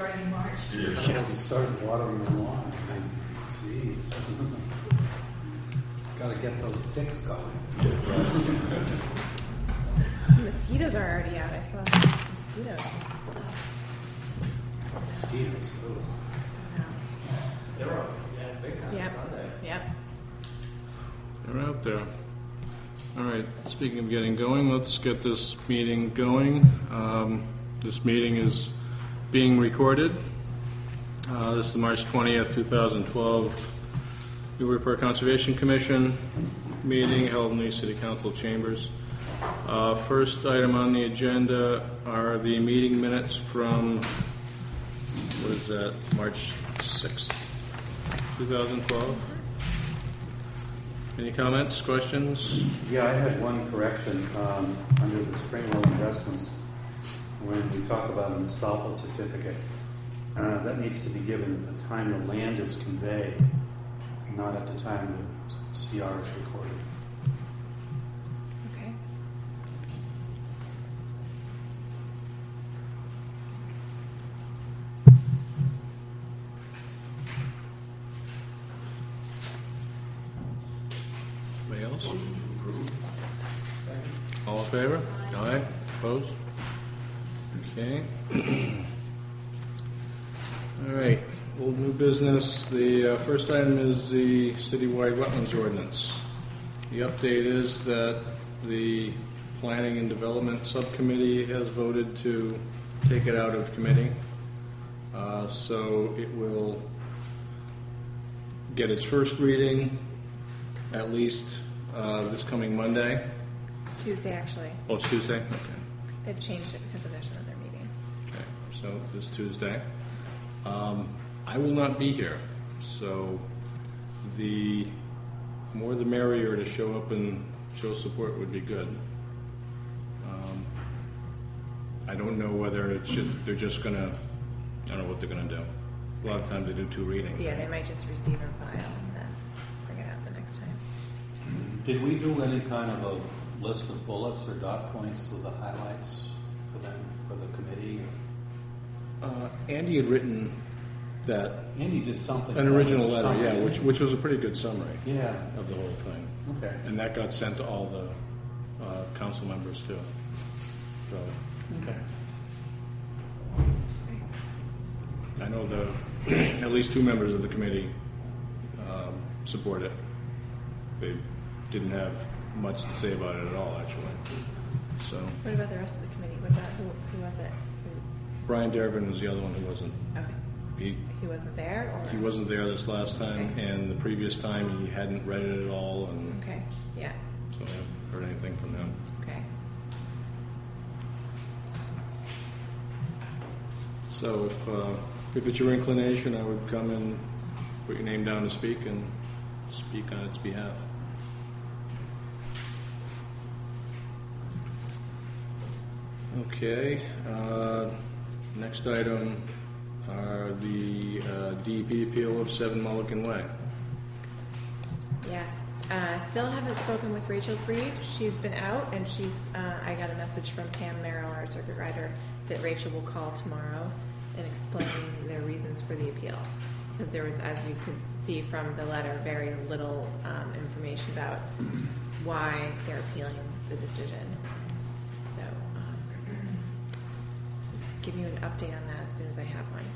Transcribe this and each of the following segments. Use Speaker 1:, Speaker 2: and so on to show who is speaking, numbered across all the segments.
Speaker 1: starting in March.
Speaker 2: Yeah, we started watering the lawn. Jeez. Got to get those ticks going.
Speaker 3: Mosquitoes are already out. I saw mosquitoes.
Speaker 2: Mosquitoes, ooh.
Speaker 4: They're out, yeah, big time
Speaker 3: Yep.
Speaker 4: Sunday.
Speaker 3: Yep.
Speaker 5: They're out there. All right, speaking of getting going, let's get this meeting going. This meeting is being recorded. This is the March 20th, 2012 Newburyport Conservation Commission meeting held in the City Council chambers. First item on the agenda are the meeting minutes from, what is that, March 6th, 2012. Any comments, questions?
Speaker 2: Yeah, I had one correction under the Springwell investments. When we talk about an estoppel certificate, that needs to be given at the time the land is conveyed, not at the time the CR is recorded.
Speaker 3: Okay.
Speaker 5: Anybody else? All in favor? Aye. Opposed? Okay. All right. Old new business. The first item is the citywide wetlands ordinance. The update is that the Planning and Development Subcommittee has voted to take it out of committee. So it will get its first reading at least this coming Monday.
Speaker 3: Tuesday, actually.
Speaker 5: Oh, it's Tuesday? Okay.
Speaker 3: They've changed it because there's another meeting.
Speaker 5: Okay, so this Tuesday. I will not be here, so the more the merrier to show up and show support would be good. I don't know whether they're just going to, I don't know what they're going to do. A lot of times they do 2 readings.
Speaker 3: Yeah, they might just receive and file and then bring it out the next time.
Speaker 6: Did we do any kind of a list of bullets or dot points with the highlights for them, for the committee?
Speaker 5: Andy had written that
Speaker 6: Andy did something.
Speaker 5: an original letter,
Speaker 6: something.
Speaker 5: yeah, which was a pretty good summary
Speaker 6: Yeah.
Speaker 5: of the whole thing.
Speaker 6: Okay.
Speaker 5: And that got sent to all the council members too. So
Speaker 6: Okay.
Speaker 5: I know at least 2 members of the committee support it. They didn't have much to say about it at all, actually. So
Speaker 3: What about the rest of the committee? What about who was it?
Speaker 5: Brian Dervin was the other one who wasn't.
Speaker 3: Okay. He wasn't there, or
Speaker 5: He wasn't there this last time,
Speaker 3: Okay.
Speaker 5: and the previous time he hadn't read it at all, and
Speaker 3: Okay. Yeah.
Speaker 5: so I haven't heard anything from him.
Speaker 3: Okay.
Speaker 5: So if it's your inclination, I would come and put your name down to speak and speak on its behalf. Okay. Next item are the DEP appeal of 7 Mulligan Way.
Speaker 3: Yes. Still haven't spoken with Rachel Freed. She's been out, and I got a message from Pam Merrill, our circuit rider, that Rachel will call tomorrow and explain their reasons for the appeal. Because there was, as you could see from the letter, very little information about why they're appealing the decision. So, give you an update on that as soon as I have one.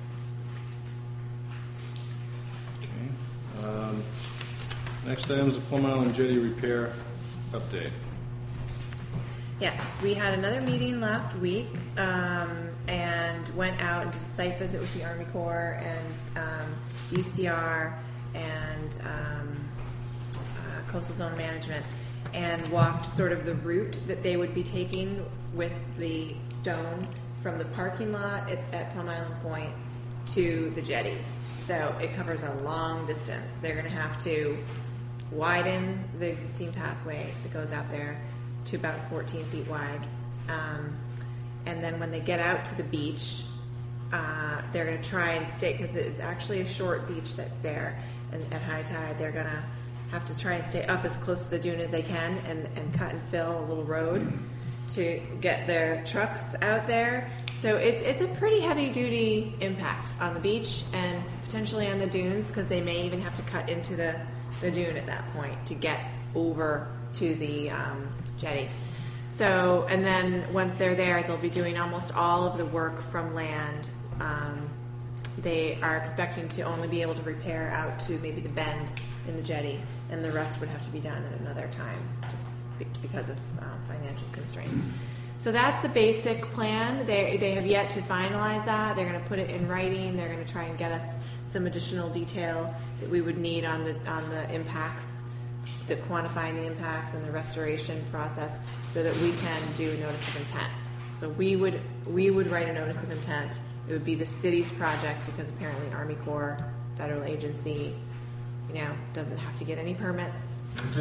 Speaker 5: Okay. Next item is the Plum Island Jetty repair update.
Speaker 3: Yes, we had another meeting last week and went out and did a site visit with the Army Corps and DCR and Coastal Zone Management, and walked sort of the route that they would be taking with the stone from the parking lot at Plum Island Point to the jetty. So it covers a long distance. They're going to have to widen the existing pathway that goes out there to about 14 feet wide. And then when they get out to the beach, they're going to try and stay, because it's actually a short beach that's there, and at high tide they're going to have to try and stay up as close to the dune as they can and cut and fill a little road. to get their trucks out there. So it's a pretty heavy duty impact on the beach and potentially on the dunes, because they may even have to cut into the dune at that point to get over to the jetty. So, and then once they're there, they'll be doing almost all of the work from land. They are expecting to only be able to repair out to maybe the bend in the jetty, and the rest would have to be done at another time, just because of financial constraints. So that's the basic plan. They have yet to finalize that. They're going to put it in writing. They're going to try and get us some additional detail that we would need on the impacts, the quantifying the impacts and the restoration process, so that we can do a notice of intent. So we would write a notice of intent. It would be the city's project, because apparently Army Corps, federal agency, doesn't have to get any permits.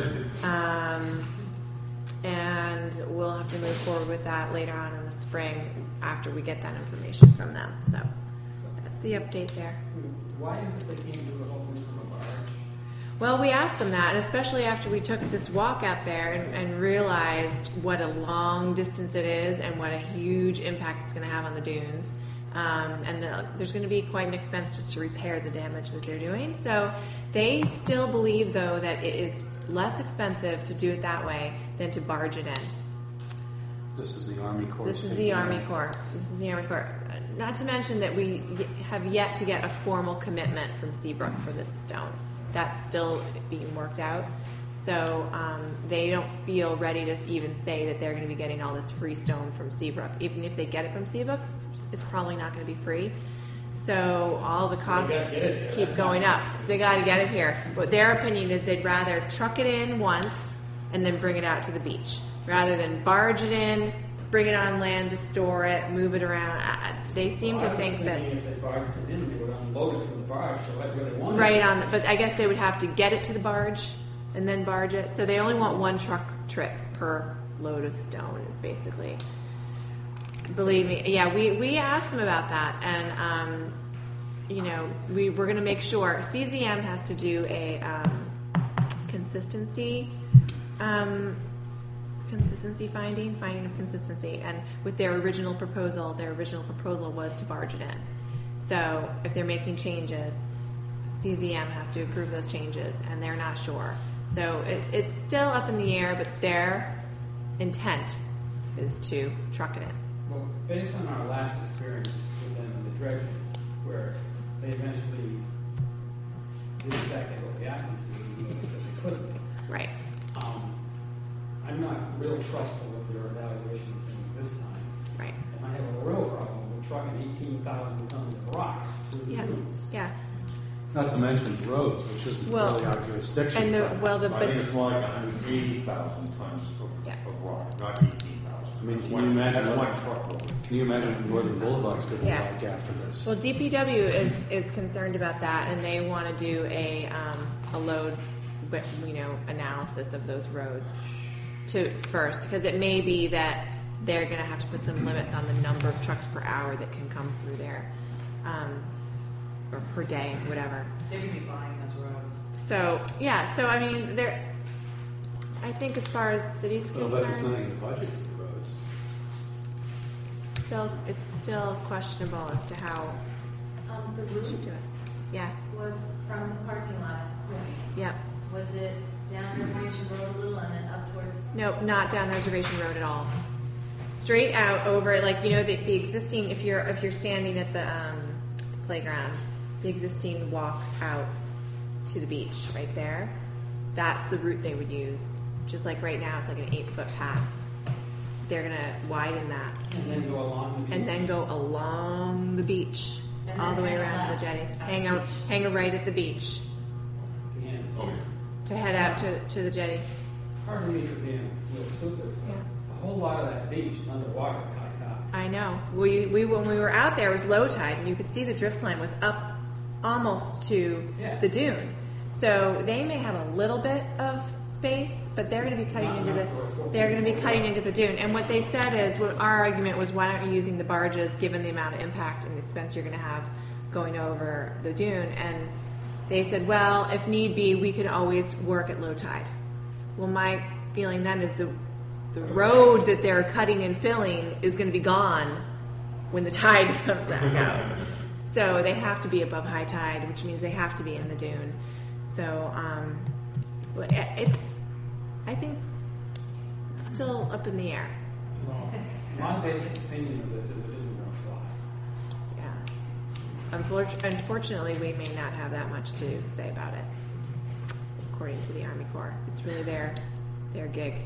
Speaker 3: And we'll have to move forward with that later on in the spring after we get that information from them. So that's the update there.
Speaker 4: Why is it they can't do the whole thing from a barge?
Speaker 3: Well, we asked them that, and especially after we took this walk out there and realized what a long distance it is and what a huge impact it's going to have on the dunes. There's going to be quite an expense just to repair the damage that they're doing. So they still believe, though, that it is less expensive to do it that way than to barge it in.
Speaker 6: This is the Army Corps.
Speaker 3: This is the Army Corps. Not to mention that we have yet to get a formal commitment from Seabrook for this stone. That's still being worked out. So they don't feel ready to even say that they're going to be getting all this free stone from Seabrook. Even if they get it from Seabrook, it's probably not going to be free. So all the costs keep going up. They got to get it here. But their opinion is they'd rather truck it in once and then bring it out to the beach, rather than barge it in, bring it on land to store it, move it around. They seem to think that
Speaker 4: If they barged it in, they would unload it from the barge to right where they want
Speaker 3: right
Speaker 4: it.
Speaker 3: on. But I guess they would have to get it to the barge and then barge it. So they only want one truck trip per load of stone. Is basically. Believe me, yeah. We asked them about that, and we're going to make sure CZM has to do a consistency finding of consistency, and with their original proposal was to barge it in. So if they're making changes, CZM has to approve those changes, and they're not sure. So it's still up in the air, but their intent is to truck it in.
Speaker 4: Well, based on our last experience with them in the dredging, where they eventually did exactly what we asked them to, and they said they couldn't.
Speaker 3: Right.
Speaker 4: I'm not real trustful with their evaluation of things this time.
Speaker 3: Right.
Speaker 4: And I have a real problem with trucking 18,000 tons of rocks through the
Speaker 3: Yeah.
Speaker 4: dunes.
Speaker 3: Yeah.
Speaker 6: Not to mention roads, which isn't
Speaker 3: Well,
Speaker 6: really our jurisdiction.
Speaker 3: And
Speaker 1: I think it's more like 180,000 tons
Speaker 3: Yeah.
Speaker 1: of rock, not 18,000.
Speaker 6: I mean, can you imagine
Speaker 1: That's
Speaker 6: what-
Speaker 1: one truckload.
Speaker 6: Can you imagine what Northern Boulevard's going to be
Speaker 3: Yeah.
Speaker 6: like after this?
Speaker 3: Well, DPW is concerned about that, and they want to do a load, analysis of those roads first, because it may be that they're going to have to put some limits on the number of trucks per hour that can come through there, or per day, whatever.
Speaker 7: They're going to be buying those roads.
Speaker 3: So yeah, I mean, I think as far as city's
Speaker 6: Well, but there's
Speaker 3: concerned,
Speaker 6: nothing in the budget for the roads.
Speaker 3: it's still questionable as to how
Speaker 8: The
Speaker 3: we should
Speaker 8: route
Speaker 3: do it. Yeah.
Speaker 8: was from the parking lot at the point.
Speaker 3: Yeah.
Speaker 8: Was it down Reservation Road a little and then up towards?
Speaker 3: Nope, not down Reservation Road at all. Straight out over, the existing. If you're standing at the playground, the existing walk out to the beach right there. That's the route they would use. Just like right now, it's like an 8-foot path. They're gonna widen that
Speaker 4: And then go along the beach.
Speaker 3: and then go along the beach
Speaker 8: And
Speaker 3: all
Speaker 8: then
Speaker 3: the way
Speaker 8: hang a
Speaker 3: around to
Speaker 8: left
Speaker 3: the jetty.
Speaker 8: at the
Speaker 3: Hang a
Speaker 8: beach.
Speaker 3: hang a right at the beach
Speaker 4: The end.
Speaker 1: Oh, yeah.
Speaker 3: to head out to the jetty.
Speaker 4: Pardon me for being real stupid, but
Speaker 3: Yeah.
Speaker 4: a whole lot of that beach is underwater at high tide.
Speaker 3: I know. We when we were out there, it was low tide, and you could see the drift line was up almost to
Speaker 4: Yeah.
Speaker 3: the dune. So they may have a little bit of space, but they're going to be cutting
Speaker 4: Not
Speaker 3: into the
Speaker 4: enough for a
Speaker 3: they're going to be
Speaker 4: 4x4
Speaker 3: cutting into the dune. And what they said is, our argument was, why aren't you using the barges, given the amount of impact and expense you're going to have going over the dune? And they said, well, if need be, we could always work at low tide. Well, my feeling then is the road that they're cutting and filling is going to be gone when the tide comes back out. So they have to be above high tide, which means they have to be in the dune. So I think it's still up in the air.
Speaker 4: Well, my basic opinion of this is it isn't going to fly.
Speaker 3: Yeah. Unfortunately, we may not have that much to say about it, according to the Army Corps. It's really their gig.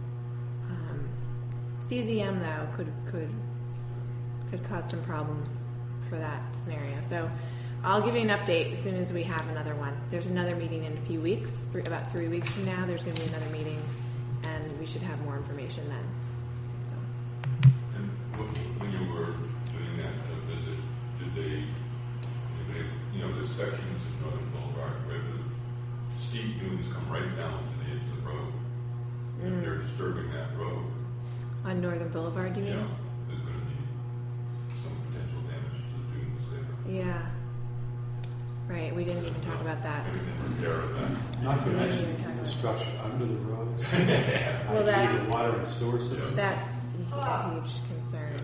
Speaker 3: CZM though could cause some problems for that scenario. So I'll give you an update as soon as we have another one. There's another meeting in a few weeks, about 3 weeks from now. There's going to be another meeting, and we should have more information then. So.
Speaker 9: And when you were doing that visit, did they, the sections of Northern Boulevard where the steep dunes come right down to the end of the road, if they're disturbing that road,
Speaker 3: On Northern Boulevard, you mean?
Speaker 9: yeah, there's going to be some potential damage to the dunes there.
Speaker 3: Yeah. Right, we didn't even talk about that.
Speaker 9: Maybe they take care of that.
Speaker 2: Not to
Speaker 3: We didn't
Speaker 2: mention
Speaker 3: even talk about
Speaker 2: infrastructure under the roads.
Speaker 3: Well, that's-
Speaker 2: the water and sewer system.
Speaker 3: That's a huge concern.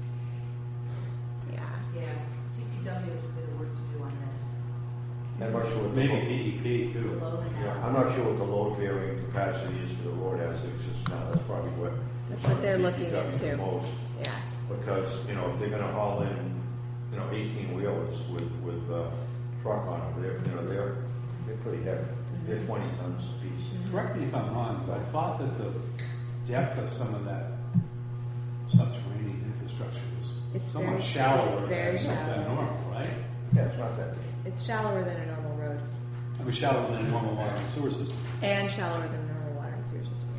Speaker 3: Yeah.
Speaker 8: Yeah, DPW has a bit of work to do on this.
Speaker 1: I'm not sure what the
Speaker 2: Maybe DEP too.
Speaker 8: Load
Speaker 1: Yeah,
Speaker 8: analysis.
Speaker 1: I'm not sure what the load bearing capacity is for the road as it exists now. That's probably what.
Speaker 3: That's what they're looking
Speaker 1: DPW
Speaker 3: into.
Speaker 1: the most.
Speaker 3: Yeah.
Speaker 1: Because, if they're gonna haul in, 18 wheelers with truck on them, they're pretty heavy. They're 20 tons apiece.
Speaker 2: Correct me if I'm wrong, but I thought that the depth of some of that subterranean infrastructure
Speaker 3: It's
Speaker 2: is somewhat
Speaker 3: very-
Speaker 2: shallower
Speaker 3: it's very
Speaker 2: than
Speaker 3: shallow.
Speaker 2: normal, right?
Speaker 1: Yeah, it's not that deep.
Speaker 3: It's shallower than a normal road.
Speaker 2: I mean, shallower than a normal water and sewer system.
Speaker 3: And shallower than a normal water and sewer system,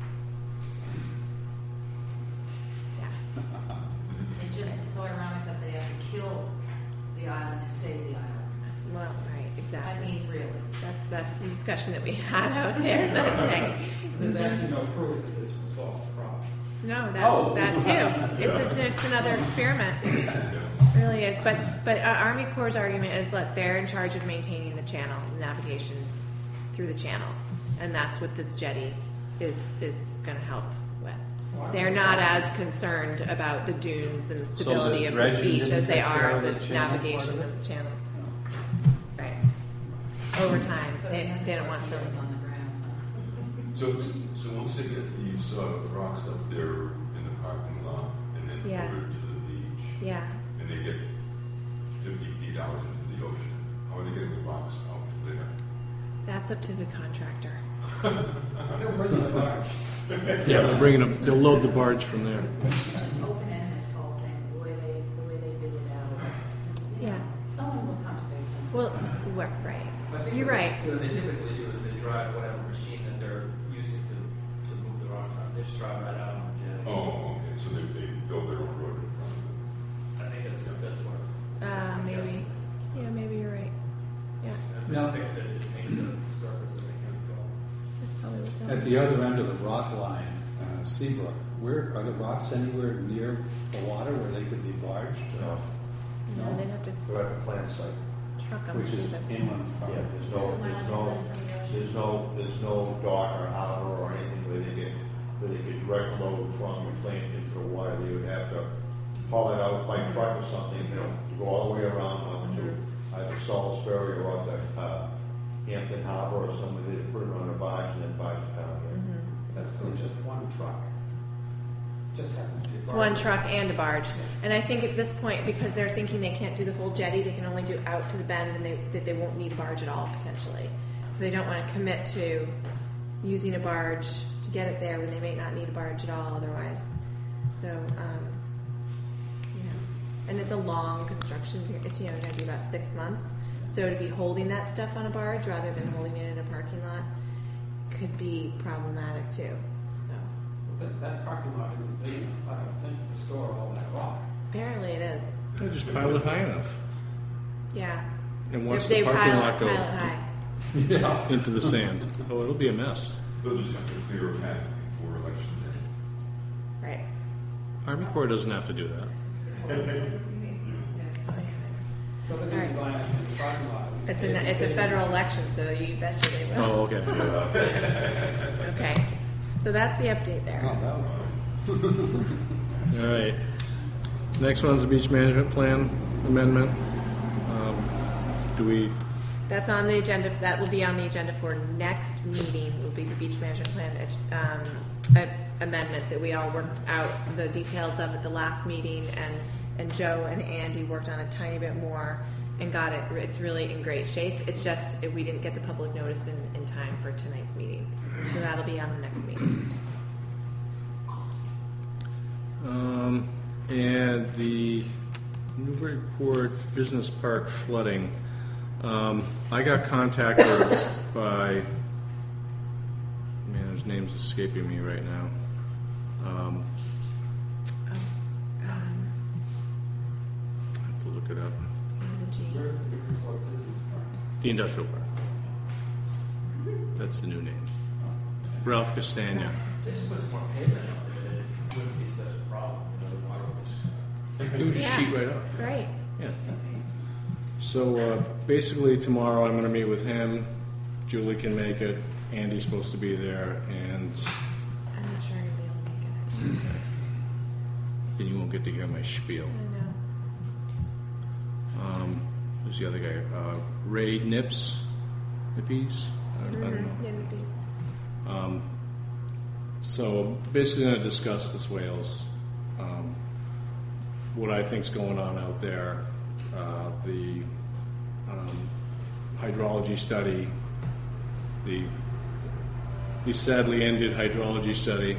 Speaker 3: yeah.
Speaker 8: It just is so ironic that they have to kill the island to save the island.
Speaker 3: Well, right,
Speaker 8: I
Speaker 3: exactly.
Speaker 8: mean, really.
Speaker 3: That's the discussion that we had out there that day.
Speaker 4: There's actually no proof that this will solve the problem.
Speaker 3: No,
Speaker 2: Oh.
Speaker 3: that too. It's another experiment. It really is. But Army Corps' argument is, look, they're in charge of maintaining the channel, navigation through the channel, and that's what this jetty is going to help with. They're not as concerned about the dunes and the stability of the
Speaker 6: dredging
Speaker 3: beach
Speaker 6: didn't
Speaker 3: as they
Speaker 6: take care
Speaker 3: are
Speaker 6: of
Speaker 3: the
Speaker 6: the channel part
Speaker 3: navigation
Speaker 6: of it?
Speaker 3: of the channel. Right. Over time,
Speaker 8: So
Speaker 3: they don't want
Speaker 8: heels
Speaker 3: filling.
Speaker 8: on the ground.
Speaker 9: So once they get these rocks up there in the parking lot and then
Speaker 3: Yeah.
Speaker 9: over to the beach,
Speaker 3: Yeah.
Speaker 9: and they get 50 feet out into the ocean, how are they getting the rocks out to there?
Speaker 3: That's up to the contractor.
Speaker 4: They're bringing the barge.
Speaker 5: Yeah, they'll load the barge from there.
Speaker 8: Just open-end this whole thing, the way they figured it out.
Speaker 3: Yeah.
Speaker 8: Someone will come to their senses.
Speaker 3: Well, right.
Speaker 10: I think
Speaker 3: You're
Speaker 10: what
Speaker 3: right.
Speaker 10: they typically do is they drive whatever machine that they're using to move the rocks around. They just drive right out on the jet.
Speaker 9: Oh, okay, so they build their own road in front of it.
Speaker 10: I think that's what.
Speaker 3: Maybe. Yeah, maybe you're right. Yeah,
Speaker 10: That's not fixed it. It makes the surface that they can go.
Speaker 3: that's probably what
Speaker 6: At the other end of the rock line, Seabrook, where are the rocks anywhere near the water where they could be barged?
Speaker 1: No,
Speaker 3: No, they'd have to
Speaker 1: they're at the plant site.
Speaker 3: truck them.
Speaker 6: Which is
Speaker 3: to the-
Speaker 6: inland.
Speaker 1: Yeah, there's no dock or harbor or anything where they could direct load from McLean into the water. They would have to haul it out by truck or something, to go all the way around onto either Salisbury or off the Hampton Harbor or somewhere. They'd put it on a barge and then barge it down here.
Speaker 4: That's still just one truck. Just happens to be a
Speaker 3: It's
Speaker 4: barge.
Speaker 3: one truck and a barge. And I think at this point, because they're thinking they can't do the whole jetty, they can only do out to the bend, and that they won't need a barge at all, potentially. So they don't want to commit to using a barge to get it there when they may not need a barge at all otherwise. So, and it's a long construction period. It's, going to be about 6 months. So to be holding that stuff on a barge rather than holding it in a parking lot could be problematic too. So
Speaker 4: But that parking lot isn't big enough, I don't think, to store all that rock.
Speaker 3: apparently it is.
Speaker 5: They just pile it high enough.
Speaker 3: Yeah.
Speaker 5: And once
Speaker 3: If
Speaker 5: the
Speaker 3: they
Speaker 5: parking
Speaker 3: pile
Speaker 5: lot
Speaker 3: it
Speaker 5: goes
Speaker 3: high.
Speaker 5: into the sand, oh, it'll be a mess.
Speaker 9: They'll just have to clear a path before election day.
Speaker 3: Right.
Speaker 5: Army Corps doesn't have to do that.
Speaker 4: So they're going to
Speaker 3: Alright.
Speaker 4: be buying us in the parking lot.
Speaker 3: It's a federal election, so you betcha they will.
Speaker 5: Oh, okay.
Speaker 3: Okay. So that's the update
Speaker 6: Oh,
Speaker 3: there.
Speaker 6: that was good.
Speaker 5: All right. Next one's the beach management plan amendment. Do we,
Speaker 3: That's on the agenda. That will be on the agenda for next meeting. Will be the beach management plan amendment that we all worked out the details of at the last meeting, and Joe and Andy worked on a tiny bit more and got it. It's really in great shape. It's just we didn't get the public notice in time for tonight's meeting, so that'll be on the next meeting.
Speaker 5: and the Newburyport Business Park flooding. I got contacted by, man, his name's escaping me right now. I have to look it up.
Speaker 4: Where's the Newburyport Business Park?
Speaker 5: The Industrial Park. That's the new name. Ralph Castagna.
Speaker 10: They just put some more pavement on there, it wouldn't be such a problem, the water would just.
Speaker 5: It was
Speaker 3: Yeah.
Speaker 5: sheet right off.
Speaker 3: Right.
Speaker 5: Yeah. So basically tomorrow I'm going to meet with him. Julie can make it. Andy's supposed to be there, and
Speaker 3: I'm not sure I'm gonna be able to make it.
Speaker 5: then you won't get to hear my spiel.
Speaker 3: I know.
Speaker 5: Who's the other guy? Ray Nips? Nippies? I don't know.
Speaker 3: Yeah, these.
Speaker 5: So basically going to discuss the swales, what I think's going on out there, the hydrology study, the sadly ended hydrology study,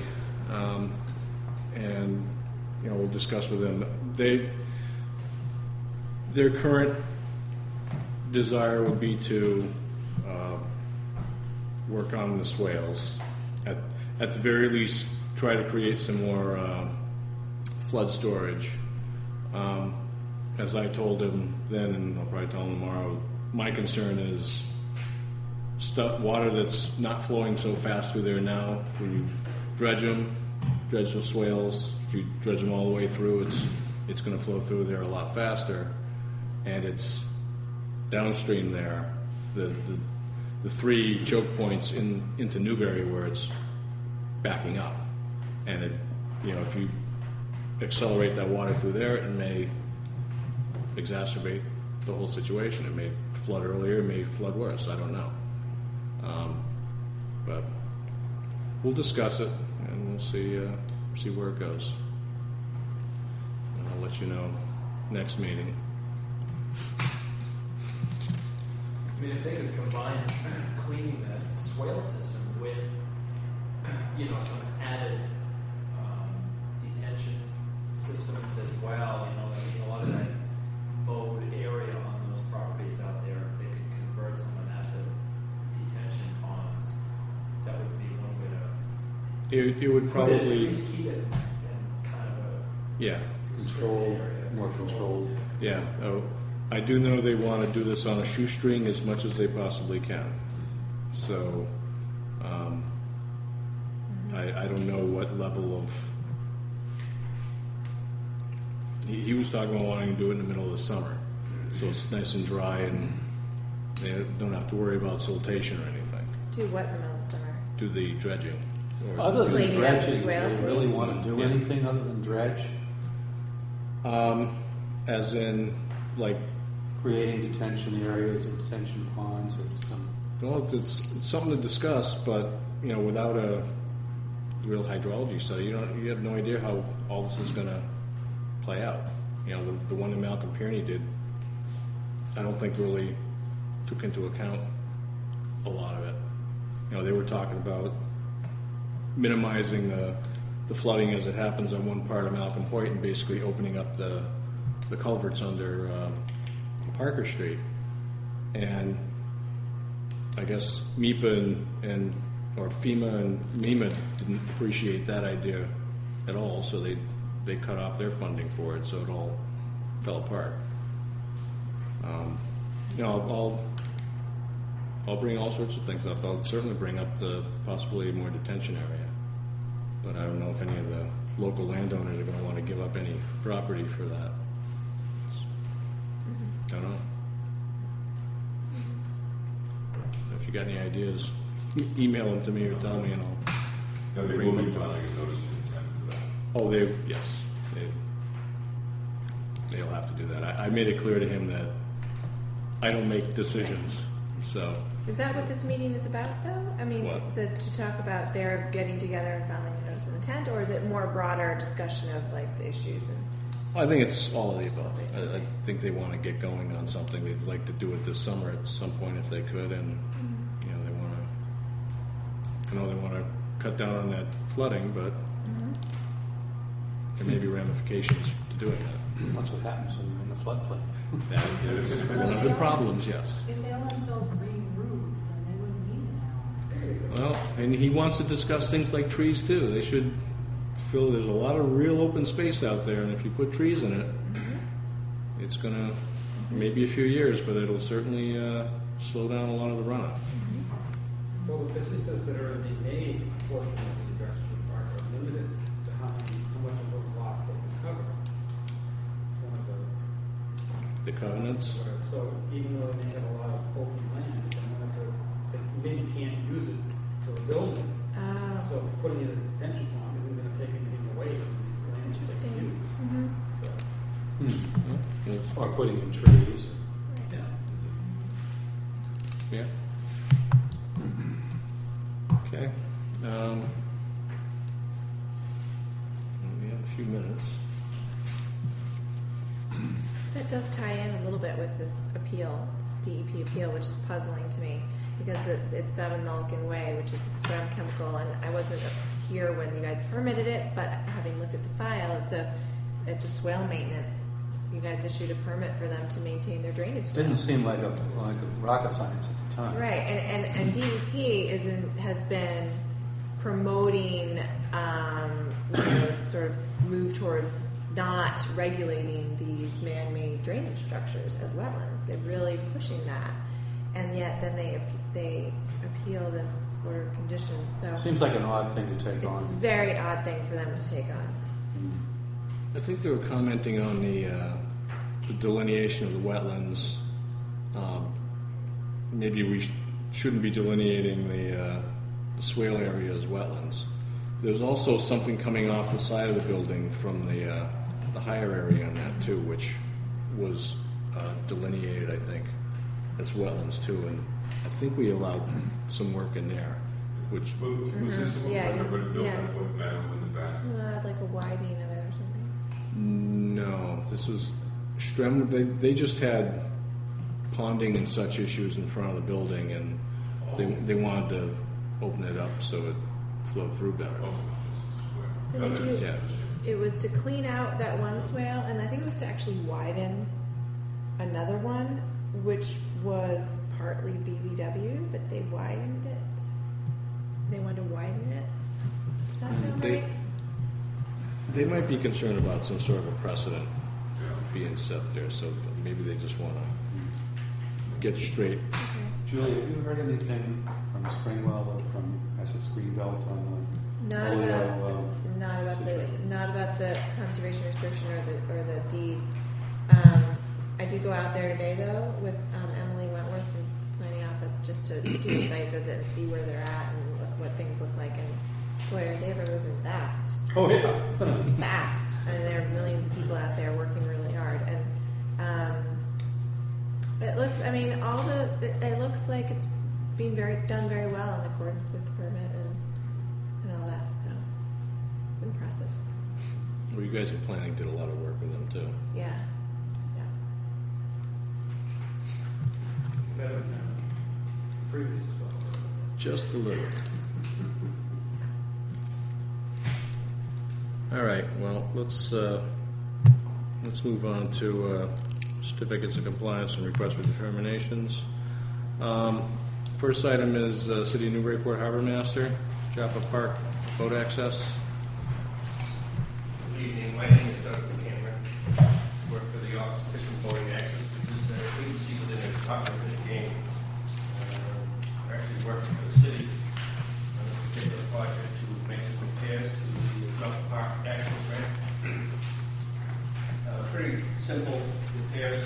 Speaker 5: and we'll discuss with them. Their current desire would be to work on the swales. At the very least, try to create some more flood storage. As I told him then, and I'll probably tell him tomorrow, my concern is water that's not flowing so fast through there now. When you dredge the swales, if you dredge them all the way through, it's going to flow through there a lot faster. And it's downstream there. The three choke points into Newbury where it's backing up, and if you accelerate that water through there, it may exacerbate the whole situation. It may flood earlier, it may flood worse. I don't know, but we'll discuss it and we'll see where it goes. And I'll let you know next meeting.
Speaker 10: I mean, if they could combine cleaning that swale system with, some added detention systems as well, a lot of that mowed area on those properties out there, if they could convert some of that to detention ponds, that would be one way to
Speaker 5: It would
Speaker 10: put it, at
Speaker 5: probably,
Speaker 10: least keep it in kind of a
Speaker 5: yeah.
Speaker 6: Controlled,
Speaker 10: area.
Speaker 6: more controlled.
Speaker 5: Yeah, I do know they want to do this on a shoestring as much as they possibly can. So, I don't know what level of. He was talking about wanting to do it in the middle of the summer, so it's nice and dry and they don't have to worry about siltation or anything.
Speaker 3: Do what in the middle of the summer?
Speaker 5: Do the dredging. Or
Speaker 6: Other than
Speaker 3: Cleaning up the
Speaker 6: dredging, do
Speaker 3: swales,
Speaker 6: they really
Speaker 3: maybe?
Speaker 6: want to do
Speaker 5: Yeah.
Speaker 6: anything other than dredge?
Speaker 5: as in, like,
Speaker 6: Creating detention areas or detention ponds or some.
Speaker 5: well, it's something to discuss, but without a real hydrology study, you have no idea how all this is going to play out. The one that Malcolm Pierney did, I don't think really took into account a lot of it. They were talking about minimizing the flooding as it happens on one part of Malcolm Hoyt and basically opening up the culverts under Parker Street. And I guess MEPA or FEMA and MEMA didn't appreciate that idea at all, so they cut off their funding for it, so it all fell apart. I'll bring all sorts of things up. I'll certainly bring up the possibility of more detention area, but I don't know if any of the local landowners are going to want to give up any property for that. I don't know. If you got any ideas, email them to me or tell me, and
Speaker 9: No, they will be filing a notice of intent for that.
Speaker 5: Oh, they'll have to do that. I made it clear to him that I don't make decisions, so.
Speaker 3: Is that what this meeting is about, though? I mean,
Speaker 5: What?
Speaker 3: to talk about their getting together and filing a notice of intent, or is it more broader discussion of like the issues and?
Speaker 5: I think it's all of the above. I think they want to get going on something. They'd like to do it this summer at some point if they could, and you know, they want to cut down on that flooding, but there may be ramifications to doing that.
Speaker 6: That's what happens when you're in the floodplain.
Speaker 5: That is one of the problems, yes.
Speaker 8: If they all install green roofs, then they wouldn't need it now.
Speaker 5: Well, and he wants to discuss things like trees too. They should feel there's a lot of real open space out there, and if you put trees in it, it's gonna maybe a few years, but it'll certainly slow down a lot of the runoff.
Speaker 4: Well, the businesses that are in the main portion of the industrial park are limited to how much of those lots they can cover. It's one of
Speaker 5: The covenants.
Speaker 4: so even though they may have a lot of open land, they maybe can't use it for a building.
Speaker 3: Oh.
Speaker 4: So putting it in a detention pond isn't going to take anything away from the land that they
Speaker 3: Interesting.
Speaker 4: use. So,
Speaker 2: Or putting in trees.
Speaker 4: yeah.
Speaker 5: Yeah. Okay. We have a few minutes.
Speaker 3: That does tie in a little bit with this appeal, this DEP appeal, which is puzzling to me because it's 7 Mulligan Way, which is a scrum chemical, and I wasn't here when you guys permitted it, but having looked at the file, it's a swale maintenance. You guys issued a permit for them to maintain their drainage.
Speaker 2: Didn't seem like a rocket science at the time.
Speaker 3: Right, and DEP has been promoting, sort of move towards not regulating these man-made drainage structures as wetlands. They're really pushing that, and yet then they appeal this order of conditions. So
Speaker 2: Seems like an odd thing to take
Speaker 3: it's a
Speaker 2: on.
Speaker 3: very odd thing for them to take on.
Speaker 5: I think they were commenting on the delineation of the wetlands. Maybe we shouldn't be delineating the swale area as wetlands. There's also something coming off the side of the building from the higher area on that too, which was delineated, I think, as wetlands too. And I think we allowed some work in there, which
Speaker 9: Was this the one
Speaker 3: Yeah,
Speaker 9: trying to build
Speaker 3: yeah.
Speaker 9: that with metal in the back?
Speaker 3: We'll add like a widening of it or something.
Speaker 5: no, this was Strem. They just had ponding and such issues in front of the building, and they wanted to open it up so it flowed through better.
Speaker 9: Oh, just
Speaker 3: So
Speaker 9: square.
Speaker 3: they do.
Speaker 5: Yeah.
Speaker 3: It was to clean out that one swale, and I think it was to actually widen another one, which was partly BBW, but they widened it. They wanted to widen it. Does that sound right?
Speaker 5: They might be concerned about some sort of a precedent
Speaker 9: Yeah.
Speaker 5: being set there, so maybe they just want to get straight.
Speaker 2: Julie, have you heard anything from Springwell or from Essex Greenbelt on the
Speaker 3: Not
Speaker 2: polio,
Speaker 3: not about the conservation restriction or the deed. I did go out there today though with Emily Wentworth from the planning office just to do a site visit and see where they're at and look what things look like. And boy, are they ever moving fast!
Speaker 2: Oh yeah.
Speaker 3: Fast, and there are millions of people out there working really hard. And it looks, I mean, it looks like it's being done very well in accordance with the permit and all that. So it's impressive.
Speaker 5: Well, you guys are planning did a lot of work with them too.
Speaker 3: Yeah.
Speaker 4: Better than the previous as well.
Speaker 5: Just a little. All right. Well, let's move on to certificates of compliance and requests for determinations. First item is City of Newburyport Harbor Master, Jaffa Park boat access.
Speaker 11: Good evening. My name is Douglas Cameron. I work for the Office of Fish and Boating Access, which is an agency within the Department of Fish and Game. I actually work for the city on this particular project to make some repairs to the Jaffa Park access ramp. Pretty simple repairs.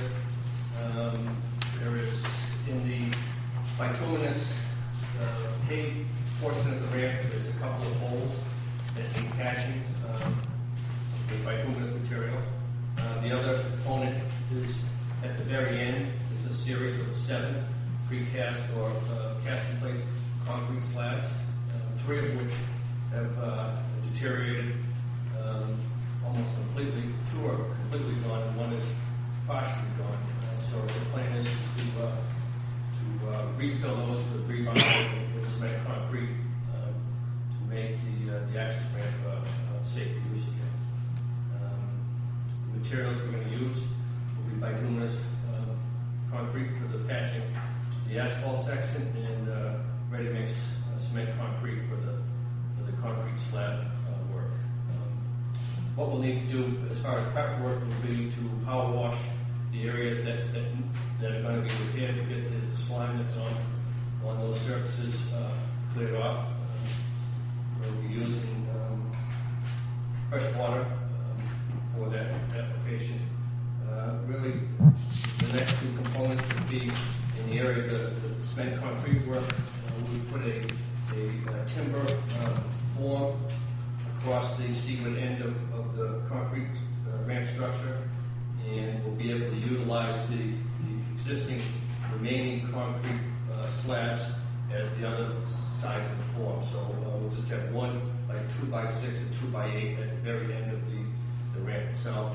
Speaker 11: There is in the bituminous paved portion of the ramp, there's a couple of holes that need patching with bituminous material. The other component is at the very end. It's a series of 7 precast or cast-in-place concrete slabs, 3 of which have deteriorated almost completely. 2 are completely gone, and 1 is partially gone. So the plan is to refill those with rebar with cement concrete to make the access ramp safe for use again. The materials we're going to use will be bituminous concrete for the patching, the asphalt section, and ready-mix cement concrete for the concrete slab work. What we'll need to do as far as prep work will be to power wash the areas that are going to be repaired to get the slime that's on those surfaces cleared off. We'll be using fresh water for that application. Really, the next 2 components would be in the area of the cement concrete work. We put a timber form across the seaward end of the concrete ramp structure, and we'll be able to utilize the existing remaining concrete slabs as the other sides of the form. So we'll just have 1 like 2x6 and 2x8 at the very end of the ramp itself.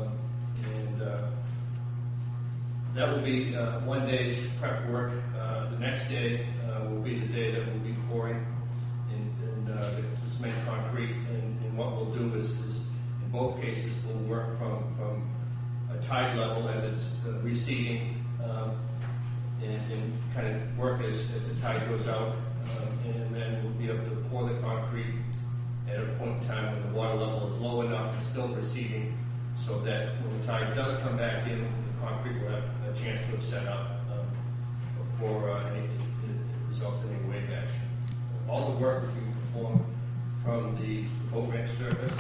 Speaker 11: That will be 1 day's prep work. The next day will be the day that we'll be pouring in the cement concrete. And what we'll do is in both cases, we'll work from a tide level as it's receding and kind of work as the tide goes out. And then we'll be able to pour the concrete at a point in time when the water level is low enough and still receding, so that when the tide does come back in, the concrete will have a chance to have set up before it results in any wave action. All the work will be performed from the boat ramp surface.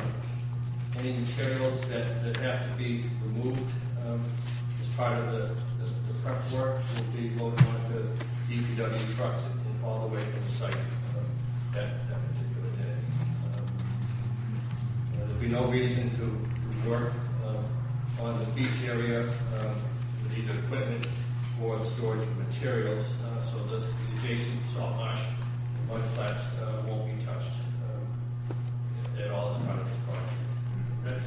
Speaker 11: Any materials that have to be removed as part of the prep work will be loaded onto DPW trucks and all the way from the site that particular day. There'll be no reason to work on the beach area with either equipment or the storage of materials, so that the adjacent salt marsh and mud flats won't be touched at all as part of this project. That's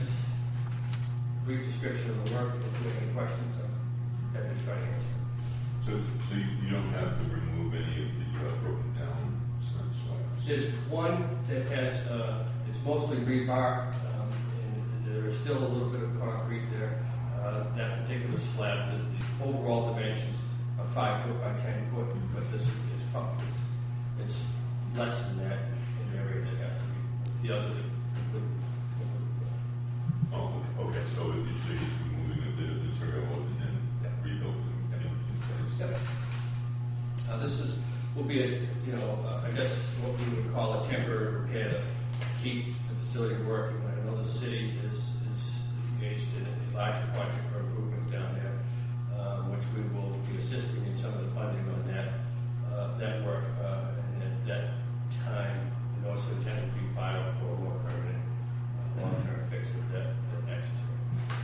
Speaker 11: a brief description of the work. If you have any questions, I'm happy to try to answer.
Speaker 9: So you don't have to remove any of the broken down cement slabs?
Speaker 11: There's one that has, it's mostly rebar, and there is still a little bit of concrete there. That particular slab, the overall dimensions are 5 foot by 10 foot, but this is probably, it's less than that in the area that has to be. The others are completely.
Speaker 9: Oh, okay, so it's just removing a bit of material and then rebuilding in place.
Speaker 11: Yep. This will be I guess what we would call a temporary repair to keep the facility working. I know the city is engaged in a larger project for improvements down there, which we will be assisting in some of the funding on that work. And at that time, the notice of intent will be filed for a more permanent long-term fix of that access road.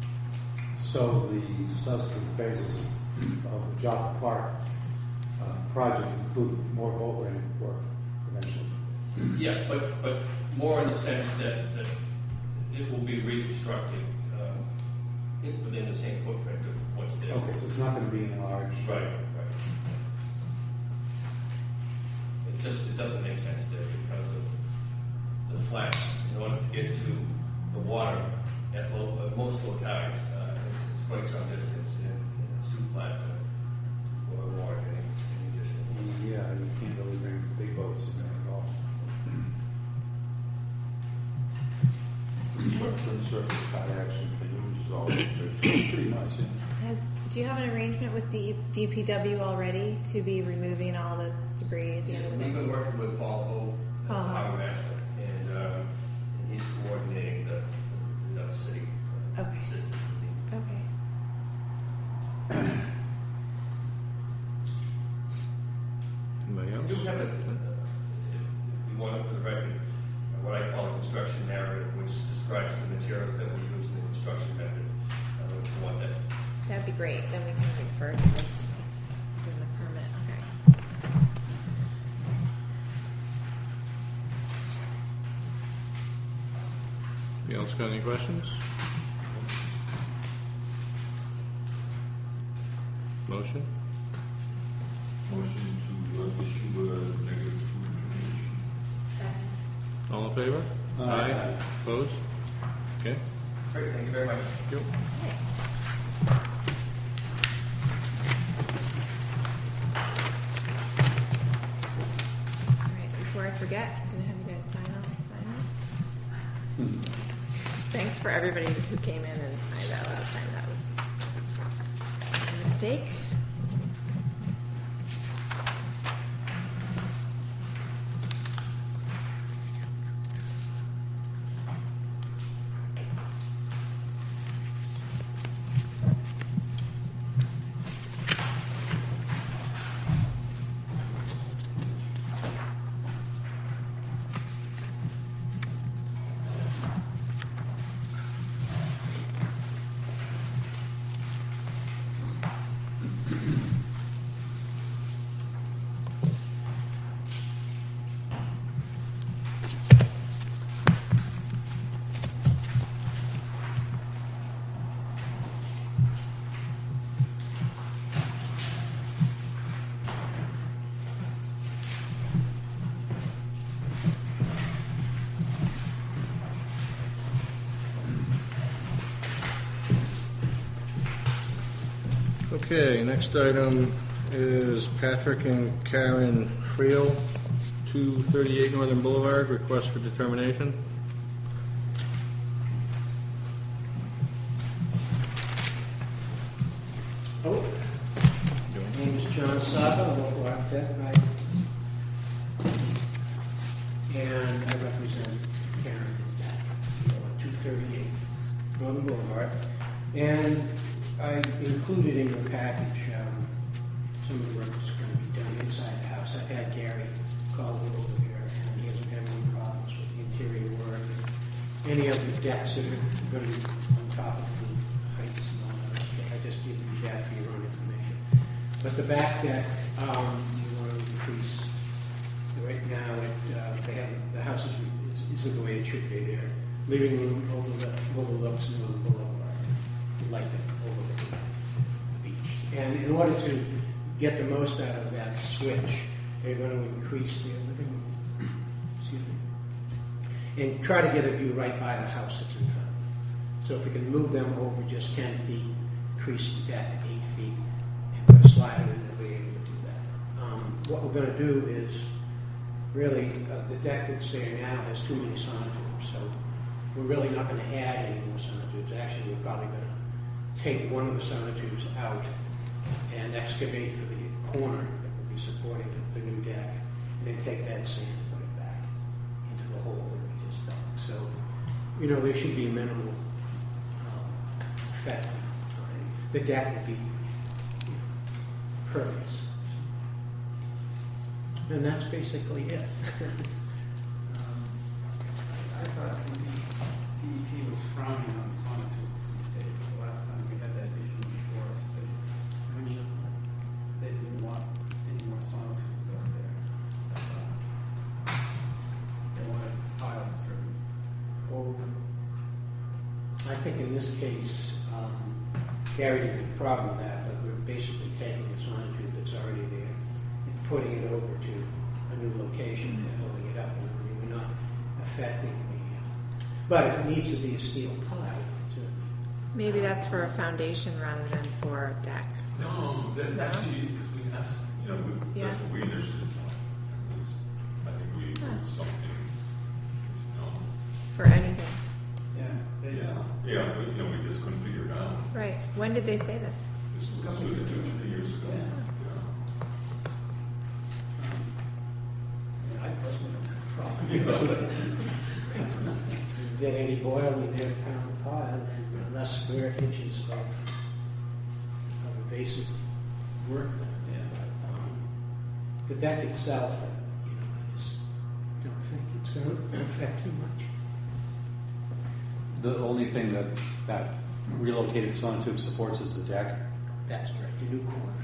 Speaker 2: So the subsequent phases of the Joppa Park project include more boat ramp work eventually?
Speaker 11: Yes, but more in the sense that it will be reconstructed within the same footprint of what's there.
Speaker 2: Okay, so it's not going to be enlarged.
Speaker 11: Right. It doesn't make sense there because of the flats. In order to get to the water at most low tides, it's quite some distance, and it's too flat for the water getting any additional.
Speaker 2: Yeah, you can't really bring big boats in there at all.
Speaker 1: Surface kayaks and canoes is all.
Speaker 2: Pretty nice, yeah.
Speaker 3: Do you have an arrangement with DPW already to be removing all this debris at the end of the day?
Speaker 11: We've been working with Paul Hope, the harbor master, and he's coordinating the city systems with me.
Speaker 3: Okay.
Speaker 5: Anybody
Speaker 11: We
Speaker 5: else?
Speaker 11: do have construction narrative, which describes the materials that we use in the construction method. If you want that.
Speaker 3: That'd be great. Then we can refer to this in the permit. Okay.
Speaker 5: Anybody else got any questions? Motion?
Speaker 9: Motion to issue a negative food determination.
Speaker 5: All in favor?
Speaker 2: Aye.
Speaker 5: Opposed? Okay.
Speaker 11: Great, thank you very much.
Speaker 5: Yep.
Speaker 3: All right. Before I forget, I'm gonna have you guys sign off. Thanks for everybody who came in and signed that last time. That was a mistake.
Speaker 5: Okay, next item is Patrick and Karen Friel, 238 Northern Boulevard, request for determination.
Speaker 12: Oh, my name is John Saba, I'm a local architect, and I represent Karen at 238 Northern Boulevard. And I included in your package some of the work that's going to be done inside the house. I've had Gary call over here, and he hasn't had any problems with the interior work and any of the decks that are going to be on top of the heights and all that. I just give you that for your own information. But the back deck, you want to increase. Right now, the house isn't the way it should be there. Living room overlooks Northern Boulevard. Like that overlook the beach. And in order to get the most out of that switch, they're going to increase the living room. Excuse me. And try to get a view right by the house that's in front. So if we can move them over just 10 feet, increase the deck 8 feet, and put a slider in, they'll be able to do that. What we're going to do is really, the deck that's there now has too many sonotubes, so we're really not going to add any more sonotubes. Actually, we're probably going to take one of the sonotubes out and excavate for the corner that will be supporting the new deck, and then take that sand and put it back into the hole that we just dug. So, there should be minimal effect. The deck would be pervious. And that's basically it.
Speaker 4: I thought DEP was frowning on sonotubes these days. The last time we had that issue before us, they didn't want any more sonotubes out there. They wanted piles driven.
Speaker 12: Well, I think in this case, Gary didn't have a problem with that, but we're basically taking a sonotube that's already there and putting it over to a new location and filling it up. And we're not affecting the. But if it needs to be a steel pile,
Speaker 3: Maybe that's for a foundation rather than for a deck.
Speaker 9: No, that's because we asked, that's what we initially thought. I think we approved something,
Speaker 3: For anything.
Speaker 9: Yeah, but, we just couldn't figure it out.
Speaker 3: Right. When did they say this?
Speaker 9: This was 2 or 3 years ago.
Speaker 12: I personally don't have a problem. Get any boil in their pound pile, and less square inches of invasive work. The deck itself, I just don't think it's going to affect too much.
Speaker 2: The only thing that relocated sonotube supports is the deck.
Speaker 12: That's correct, the new corner.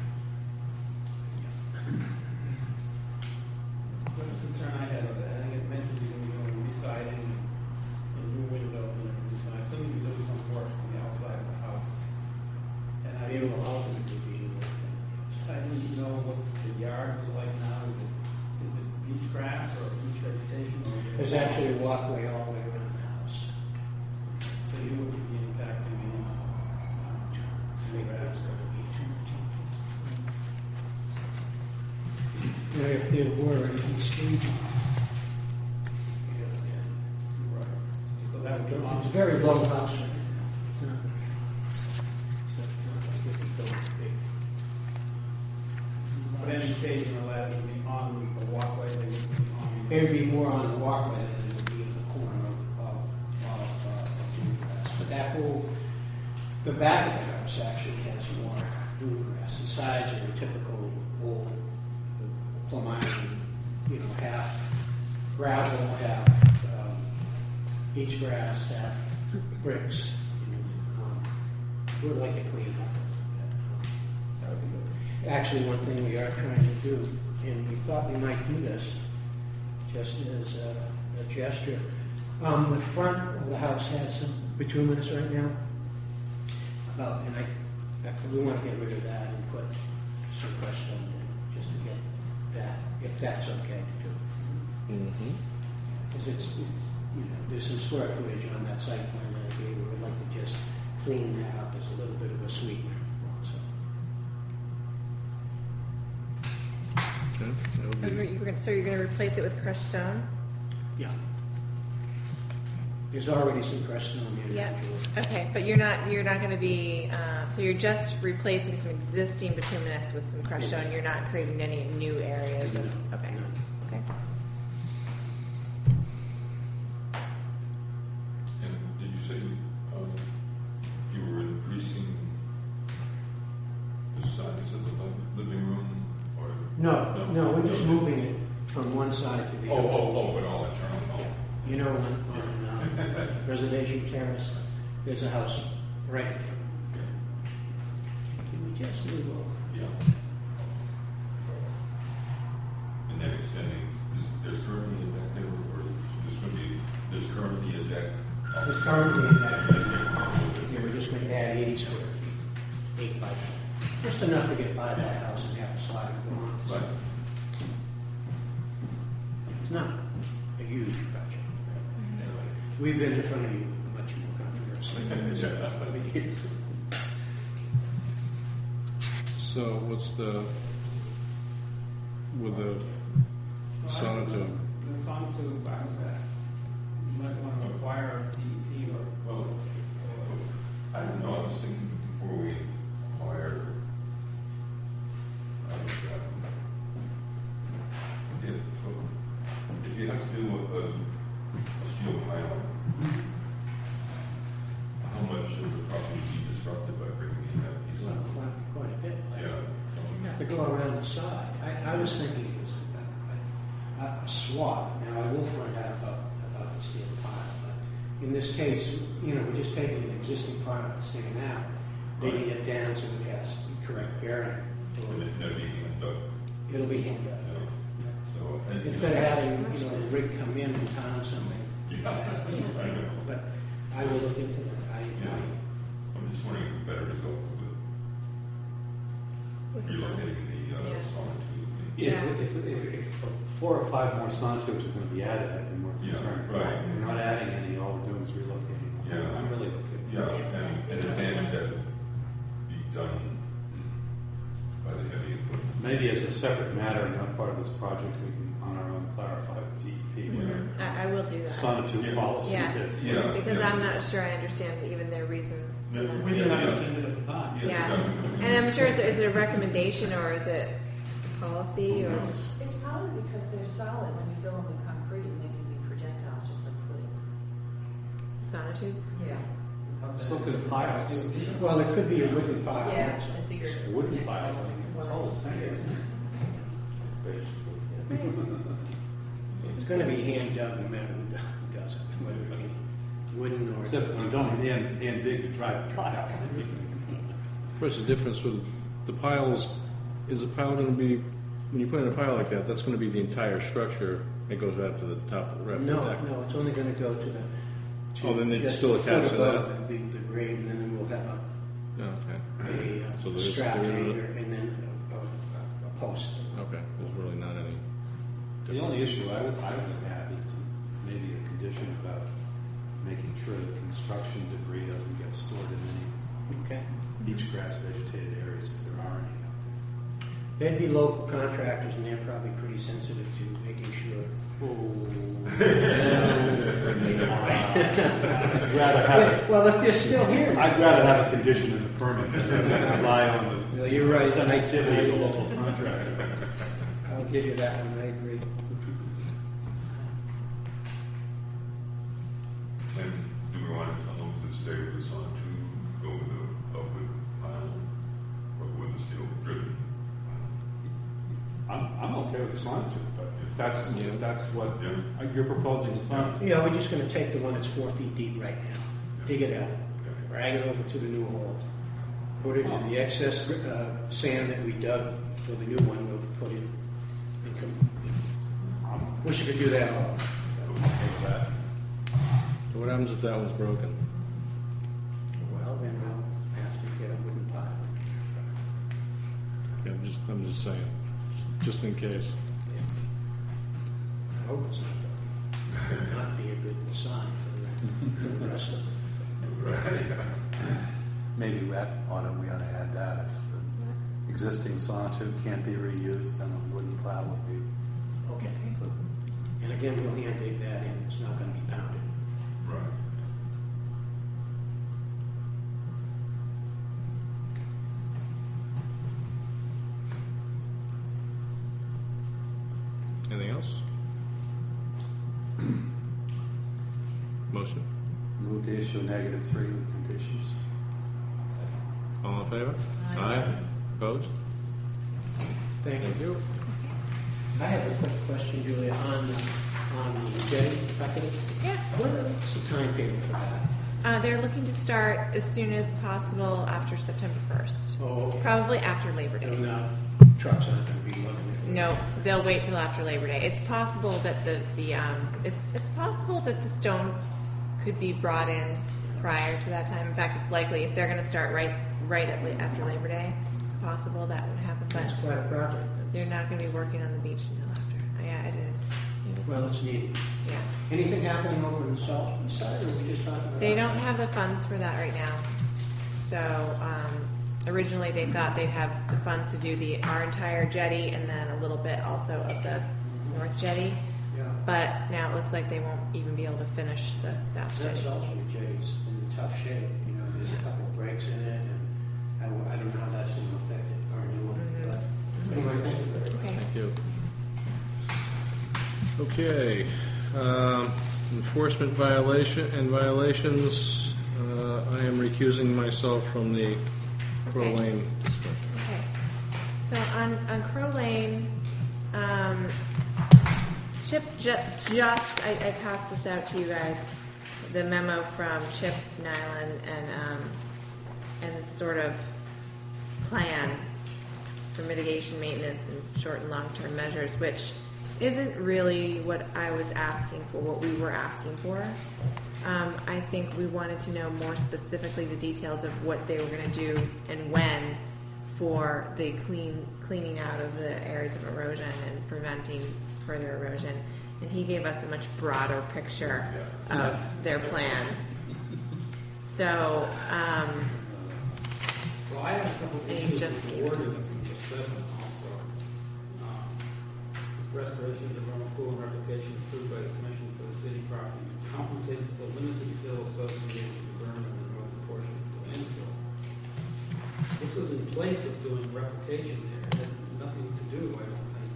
Speaker 4: The concern I had was, I think it mentioned you're going to be doing re-siding and new windows and everything, so I assume you're doing some work from the outside of the house. And I
Speaker 12: They will ultimately be in
Speaker 4: I didn't know what the yard was like now. Is it beach grass or beach vegetation?
Speaker 12: There's actually a walkway all the way around the house.
Speaker 4: So you wouldn't be impacting any
Speaker 12: The grass
Speaker 4: grass.
Speaker 12: going to be too. If there were any staging,
Speaker 4: Right. So that would come
Speaker 12: it's a
Speaker 4: off.
Speaker 12: very low house. Right now. So it's not like it would go big.
Speaker 4: But any staging or ladders would be on the walkway. They would be on.
Speaker 12: It would be more on the walkway than it would be in the corner of the new grass. But that whole, the back of the house actually has more new grass. The sides are a typical old Plum Island, half gravel, half beach grass, half bricks. We'd like to clean up.
Speaker 4: That would be good.
Speaker 12: Actually, one thing we are trying to do, and we thought we might do this, just as a gesture. The front of the house has some bituminous right now. We want to get rid of that and put some crushed stone in, just to get that, if that's okay too. Because there's some square footage on that site plan that I gave. We would like to just clean that up as a little bit of a sweetener.
Speaker 5: Okay, that would be,
Speaker 3: So you're going to replace it with crushed stone?
Speaker 12: Yeah. There's already some crushed stone there.
Speaker 3: Yeah.
Speaker 12: naturally.
Speaker 3: Okay, but you're not going to be. So you're just replacing some existing bituminous with some crushed stone. You're not creating any new areas.
Speaker 12: No,
Speaker 3: Okay.
Speaker 12: no.
Speaker 3: Okay.
Speaker 9: And did you say you were increasing the size of the living room? Or
Speaker 12: No, we're just moving it from one side to the other.
Speaker 9: but all internal.
Speaker 12: On Reservation Terrace, there's a house right in front. Can we just move over?
Speaker 9: Yeah. And then extending, there's currently a deck there, or there's currently a deck?
Speaker 12: There's currently a deck. Yeah, we're just going to add 80 square feet, 8 by 10. Just enough to get by that house and have a slide and go on.
Speaker 9: Right.
Speaker 12: It's not a huge project. We've been in front of you much more controversial.
Speaker 5: so what's with the sonotube?
Speaker 4: The sonotube, you might want to acquire a DEP or.
Speaker 9: Well, I don't know, I was thinking before we acquire, if you have to do a steel pile, how much of the property would be disrupted by bringing in that piece
Speaker 12: Well,
Speaker 9: of?
Speaker 12: quite a bit.
Speaker 9: Yeah.
Speaker 12: To go around the side. I was thinking it was a swap. Now, I will find out about the steel pile, but in this case, we're just taking an existing pile and sticking out, digging it down so it has the correct bearing.
Speaker 9: And it'd be hand up,
Speaker 12: It'll be hand up.
Speaker 9: you know, so. and, you
Speaker 12: Instead
Speaker 9: know,
Speaker 12: of having, the rig come in and pound something.
Speaker 9: Yeah, I know.
Speaker 12: But I will look into that.
Speaker 9: I'm just wondering if it's better to go with relocating the sonotube.
Speaker 2: If 4 or 5 more sonotubes are going to be added, I'd be more
Speaker 9: Yeah,
Speaker 2: concerned.
Speaker 9: right.
Speaker 2: We're not adding any, all we're doing is relocating.
Speaker 9: Yeah.
Speaker 2: I'm really looking.
Speaker 9: Yeah, and the damage that would be done by the heavy equipment.
Speaker 2: Maybe as a separate matter, not part of this project, we can on our own clarify with DEP what
Speaker 3: I will do
Speaker 2: our
Speaker 3: that.
Speaker 2: sonotube policy
Speaker 3: Yeah.
Speaker 2: is.
Speaker 9: Yeah.
Speaker 3: Because I'm not sure I understand even their reasons.
Speaker 9: Yeah.
Speaker 4: We didn't understand it at the time.
Speaker 3: Yeah. And I'm sure, is it a recommendation or is it policy or?
Speaker 7: It's probably because they're solid. When you fill them with concrete, they can be projectiles, just like footings.
Speaker 3: Sonotubes?
Speaker 7: Yeah.
Speaker 2: Let's look at piles.
Speaker 12: Well, it could be a wooden pile.
Speaker 7: Yeah,
Speaker 12: also.
Speaker 7: I figured.
Speaker 2: Wooden piles, I mean, it's all the same, isn't it?
Speaker 12: It's going to be hand dug no matter who does it, whether it be wooden or.
Speaker 6: Except you don't hand dig to drive a pile.
Speaker 5: What's the difference with the piles? Is the pile going to be, when you put in a pile like that, that's going to be the entire structure that goes right up to the top of the rep?
Speaker 12: No, it's only going to go to the.
Speaker 5: Oh, then it's
Speaker 12: just
Speaker 5: still
Speaker 12: a foot
Speaker 5: attached to
Speaker 12: above The grade, and then we'll have
Speaker 5: Okay. So
Speaker 12: a
Speaker 5: there's-
Speaker 12: strap
Speaker 5: there is-
Speaker 12: hanger and then a post.
Speaker 5: Okay, there's really not any.
Speaker 6: The only issue I would have is maybe a condition about making sure that construction debris doesn't get stored in any
Speaker 12: Okay.
Speaker 6: beach grass vegetated areas if there are any out
Speaker 12: They'd be local contractors, and they're probably pretty sensitive to making sure.
Speaker 6: I'd rather have
Speaker 12: Well, if they're still here.
Speaker 6: I'd rather have a condition in the permit than rely on the
Speaker 12: Well, you're right.
Speaker 6: sensitivity of the local contractor.
Speaker 12: I'll give you that one, I agree.
Speaker 9: And do we want to tell them to stay with the sauna to go with the wood pile or with the steel driven pile?
Speaker 6: I'm okay with the sonotube, but if that's what
Speaker 9: Yeah.
Speaker 6: you're proposing, the sonotube.
Speaker 12: Yeah, we're just going to take the one that's 4 feet deep right now, dig it out, drag it over to the new hole, put it in the excess sand that we dug for the new one. We'll put it. Wish you could do that all.
Speaker 5: So what happens if that one's broken?
Speaker 12: Well, then we'll have to get a wooden pile.
Speaker 5: Yeah, I'm just saying, just in case.
Speaker 12: I hope it's not broken. It would not be a good sign for the rest of it.
Speaker 6: Maybe we ought to add that. If the existing sonotube can't be reused, then a wooden plow would be.
Speaker 12: Okay. And again, we'll hand dig that in. It's not going to be pounded.
Speaker 9: Right.
Speaker 5: Anything else? Motion?
Speaker 6: Move to issue -3 with conditions.
Speaker 5: All in favor?
Speaker 8: Aye.
Speaker 5: Opposed?
Speaker 12: Thank you. I have a quick question, Julia, on the jetty, if I could.
Speaker 3: Yeah.
Speaker 12: What's the timetable for that?
Speaker 3: They're looking to start as soon as possible after September 1st.
Speaker 12: Oh,
Speaker 3: Probably after Labor
Speaker 12: so
Speaker 3: Day.
Speaker 12: now trucks aren't going to be looking at it.
Speaker 3: No, they'll wait till after Labor Day. It's possible that it's possible that the stone could be brought in prior to that time. In fact, it's likely if they're going to start after Labor Day, it's possible that would happen. But
Speaker 12: It's quite a project.
Speaker 3: they're not going to be working on the beach until after. Yeah, it is.
Speaker 12: Well, it's needed.
Speaker 3: Yeah,
Speaker 12: Anything happening over in the Salton side, or are we just talking about?
Speaker 3: they don't have the funds for that right now. So originally they thought they'd have the funds to do our entire jetty and then a little bit also of the North Jetty.
Speaker 12: Yeah.
Speaker 3: But now it looks like they won't even be able to finish the South
Speaker 12: That
Speaker 3: Jetty.
Speaker 12: Salton jetty's in tough shape. You know, there's a couple of breaks in it, and I don't know how that's going to affect it, our new one. But anyway, thank you very much.
Speaker 3: Okay.
Speaker 5: Thank you. Okay, enforcement violations. I am recusing myself from the Crow
Speaker 3: Okay.
Speaker 5: Lane discussion.
Speaker 3: Okay. So on Crow Lane, Chip I passed this out to you guys, the memo from Chip Nyland and this sort of plan for mitigation, maintenance, and short and long-term measures, which isn't really what I was asking for, what we were asking for. I think we wanted to know more specifically the details of what they were going to do and when for the cleaning out of the areas of erosion and preventing further erosion. And he gave us a much broader picture of their plan. So,
Speaker 4: Well, I have a couple
Speaker 3: And he
Speaker 4: issues
Speaker 3: just
Speaker 4: with
Speaker 3: gave it to
Speaker 4: ordinance
Speaker 3: us.
Speaker 4: and the assessment also. This restoration of the vernal pool and replication approved by the Commission for the City Property to compensate for the limited fill associated with the berm in the northern portion of the landfill. This was in place of doing replication there. It had nothing to do, I don't think,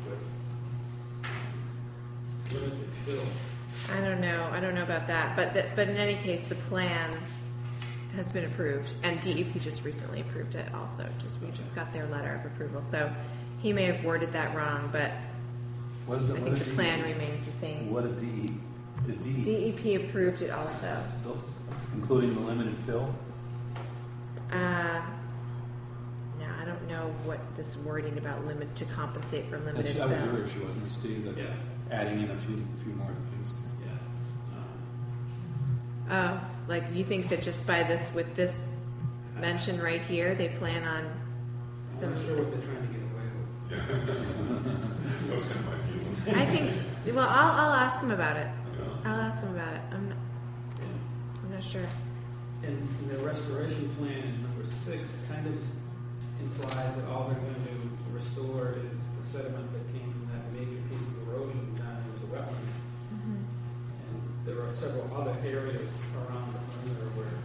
Speaker 4: with limited fill.
Speaker 3: I don't know about that, but in any case, the plan has been approved, and DEP just recently approved it. Also, we just got their letter of approval. So he may have worded that wrong, but
Speaker 6: What
Speaker 3: I think the plan remains the same.
Speaker 6: What did
Speaker 2: The D,
Speaker 3: DEP approved it also.
Speaker 2: including the limited fill?
Speaker 3: No, I don't know what this wording about limit to compensate for limited
Speaker 2: That was
Speaker 3: fill.
Speaker 2: your issue, wasn't it, Steve? That
Speaker 4: Yeah.
Speaker 2: adding in a few more things.
Speaker 4: Yeah.
Speaker 3: Oh, like you think that just by this, with this mention right here, they plan on
Speaker 4: I'm
Speaker 3: some.
Speaker 4: not sure what they're trying to get away with.
Speaker 9: Yeah. That was kind of my feeling.
Speaker 3: I think. Well, I'll ask him about it.
Speaker 9: Yeah.
Speaker 3: I'll ask him about it. I'm not sure.
Speaker 4: And the restoration plan in number 6 kind of implies that all they're going to restore is the sediment that came from that major piece of erosion down into wetlands.
Speaker 3: Mm-hmm.
Speaker 4: And there are several other areas around the perimeter where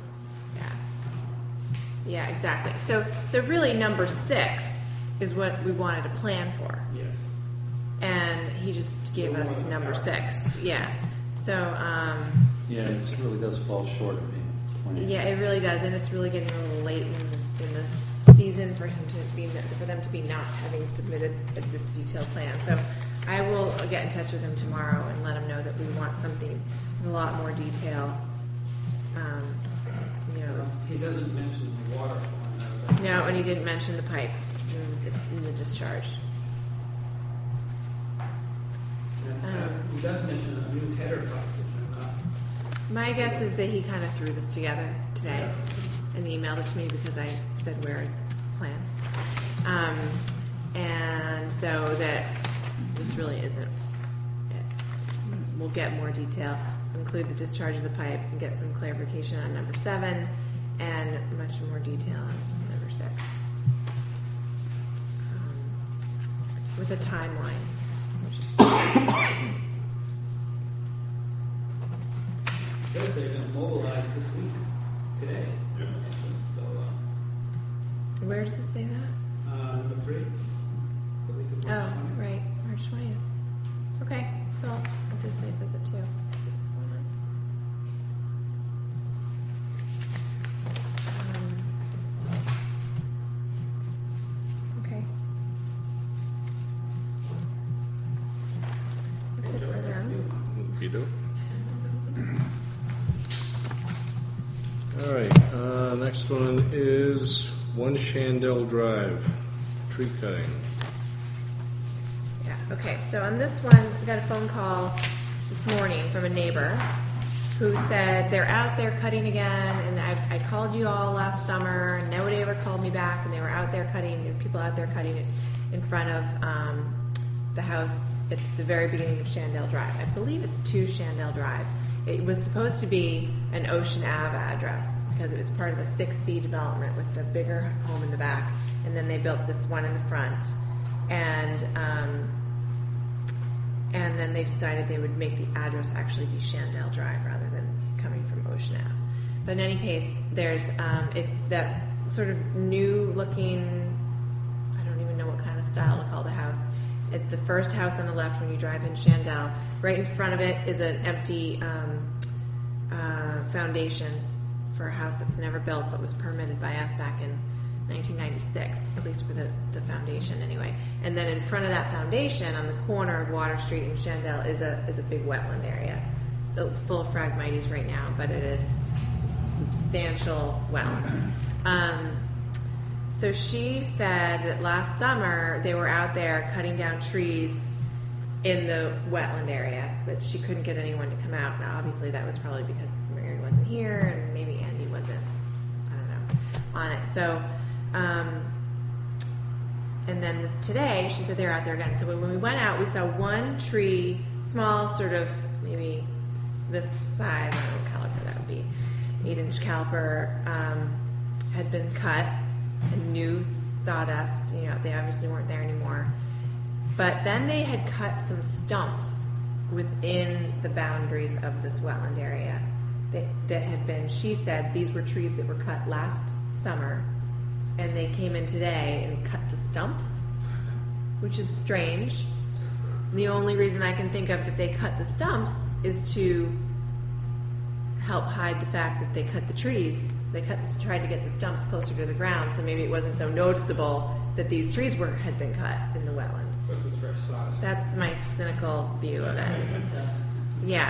Speaker 3: Yeah, exactly. So really, number 6 is what we wanted to plan for,
Speaker 4: yes.
Speaker 3: and he just gave
Speaker 4: More
Speaker 3: us
Speaker 4: than
Speaker 3: number
Speaker 4: that.
Speaker 3: 6. Yeah. So
Speaker 2: Yeah, it really does fall short of being planned.
Speaker 3: yeah, it really does, and it's really getting a little late in the season for them to be not having submitted this detailed plan. So I will get in touch with him tomorrow and let him know that we want something with a lot more detail.
Speaker 4: He doesn't mention the water on there.
Speaker 3: No, and he didn't mention the pipe in the discharge.
Speaker 4: He does mention a new header pipe, which I'm not.
Speaker 3: My guess is that he kind of threw this together today and emailed it to me because I said, "Where is the plan?" And so that this really isn't it. We'll get more detail, include the discharge of the pipe, and get some clarification on number 7, and much more detail on number 6, with a timeline.
Speaker 4: It says they're going to mobilize this week, today.
Speaker 9: Yeah.
Speaker 4: So,
Speaker 3: Where does it say that?
Speaker 4: number 3. The week of March
Speaker 3: Oh,
Speaker 4: 20th.
Speaker 3: right, March 20th. Okay, so I'll just say visit too. See what's going on. Okay. That's it for them.
Speaker 5: Okey-doke. All right, next one is 1 Shandell Drive, tree cutting.
Speaker 3: Yeah, okay, so on this one, we got a phone call this morning from a neighbor who said they're out there cutting again, and I called you all last summer, and nobody ever called me back, and they were out there cutting, there were people out there cutting it in front of the house at the very beginning of Shandell Drive. I believe it's 2 Shandell Drive. It was supposed to be an Ocean Ave address because it was part of a 6C development with the bigger home in the back, and then they built this one in the front. And then they decided they would make the address actually be Shandell Drive rather than coming from Ocean Ave. But in any case, there's it's that sort of new looking, I don't even know what kind of style to call the house. At the first house on the left when you drive in Shandell, right in front of it is an empty foundation for a house that was never built but was permitted by us back in 1996, at least for the foundation anyway. And then in front of that foundation, on the corner of Water Street and Shandell, is a big wetland area. So it's full of Phragmites right now, but it is substantial wetland. So she said that last summer they were out there cutting down trees in the wetland area, but she couldn't get anyone to come out. Now, obviously, that was probably because Mary wasn't here and maybe Andy wasn't, I don't know, on it. So, and then today she said they're out there again. So when we went out, we saw one tree, small, sort of maybe this size, I don't know what caliper that would be, 8-inch caliper, had been cut, and new sawdust. You know, they obviously weren't there anymore. But then they had cut some stumps within the boundaries of this wetland area that had been, she said, these were trees that were cut last summer, and they came in today and cut the stumps, which is strange. The only reason I can think of that they cut the stumps is to help hide the fact that they cut the trees. They tried to get the stumps closer to the ground, so maybe it wasn't so noticeable that these trees had been cut in the wetland.
Speaker 4: Of course, it's fresh sawdust.
Speaker 3: That's my cynical view of it. Yeah.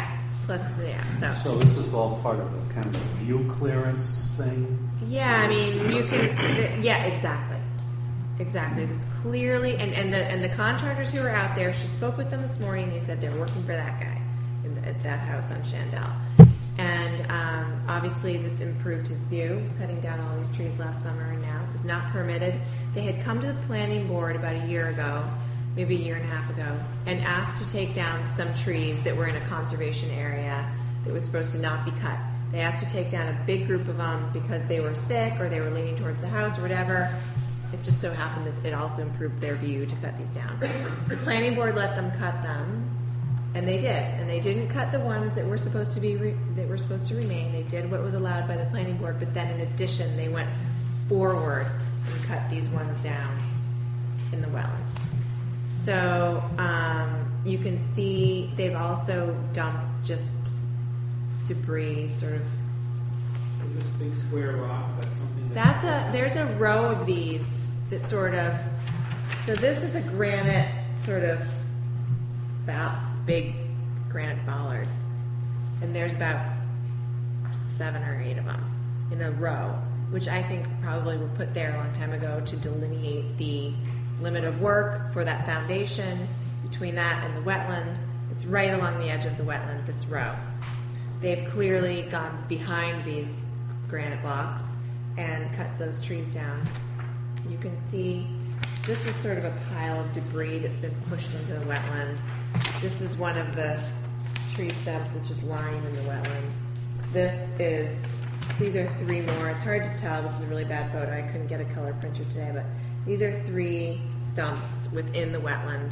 Speaker 3: Plus, yeah,
Speaker 2: So this is all part of a kind of a view clearance thing?
Speaker 3: yeah, I mean, you can, yeah, exactly. Exactly. This clearly, and the contractors who were out there, she spoke with them this morning. They said they're working for that guy at that house on Chandel. And obviously, this improved his view, cutting down all these trees last summer, and now it was not permitted. They had come to the planning board about a year ago, maybe a year and a half ago, and asked to take down some trees that were in a conservation area that was supposed to not be cut. They asked to take down a big group of them because they were sick or they were leaning towards the house or whatever. It just so happened that it also improved their view to cut these down. The planning board let them cut them, and they did. And they didn't cut the ones that were supposed to be that were supposed to remain. They did what was allowed by the planning board, but then in addition, they went forward and cut these ones down in the wetland. So you can see they've also dumped just debris, sort of.
Speaker 4: Is this big square rock? Is that something?
Speaker 3: There's a row of these that sort of. So this is a granite sort of about big granite bollard, and there's about 7 or 8 of them in a row, which I think probably were put there a long time ago to delineate the limit of work for that foundation between that and the wetland. It's right along the edge of the wetland, this row. They've clearly gone behind these granite blocks and cut those trees down. You can see this is sort of a pile of debris that's been pushed into the wetland. This is one of the tree stumps that's just lying in the wetland. These are 3 more. It's hard to tell. This is a really bad photo. I couldn't get a color printer today, but these are 3 stumps within the wetland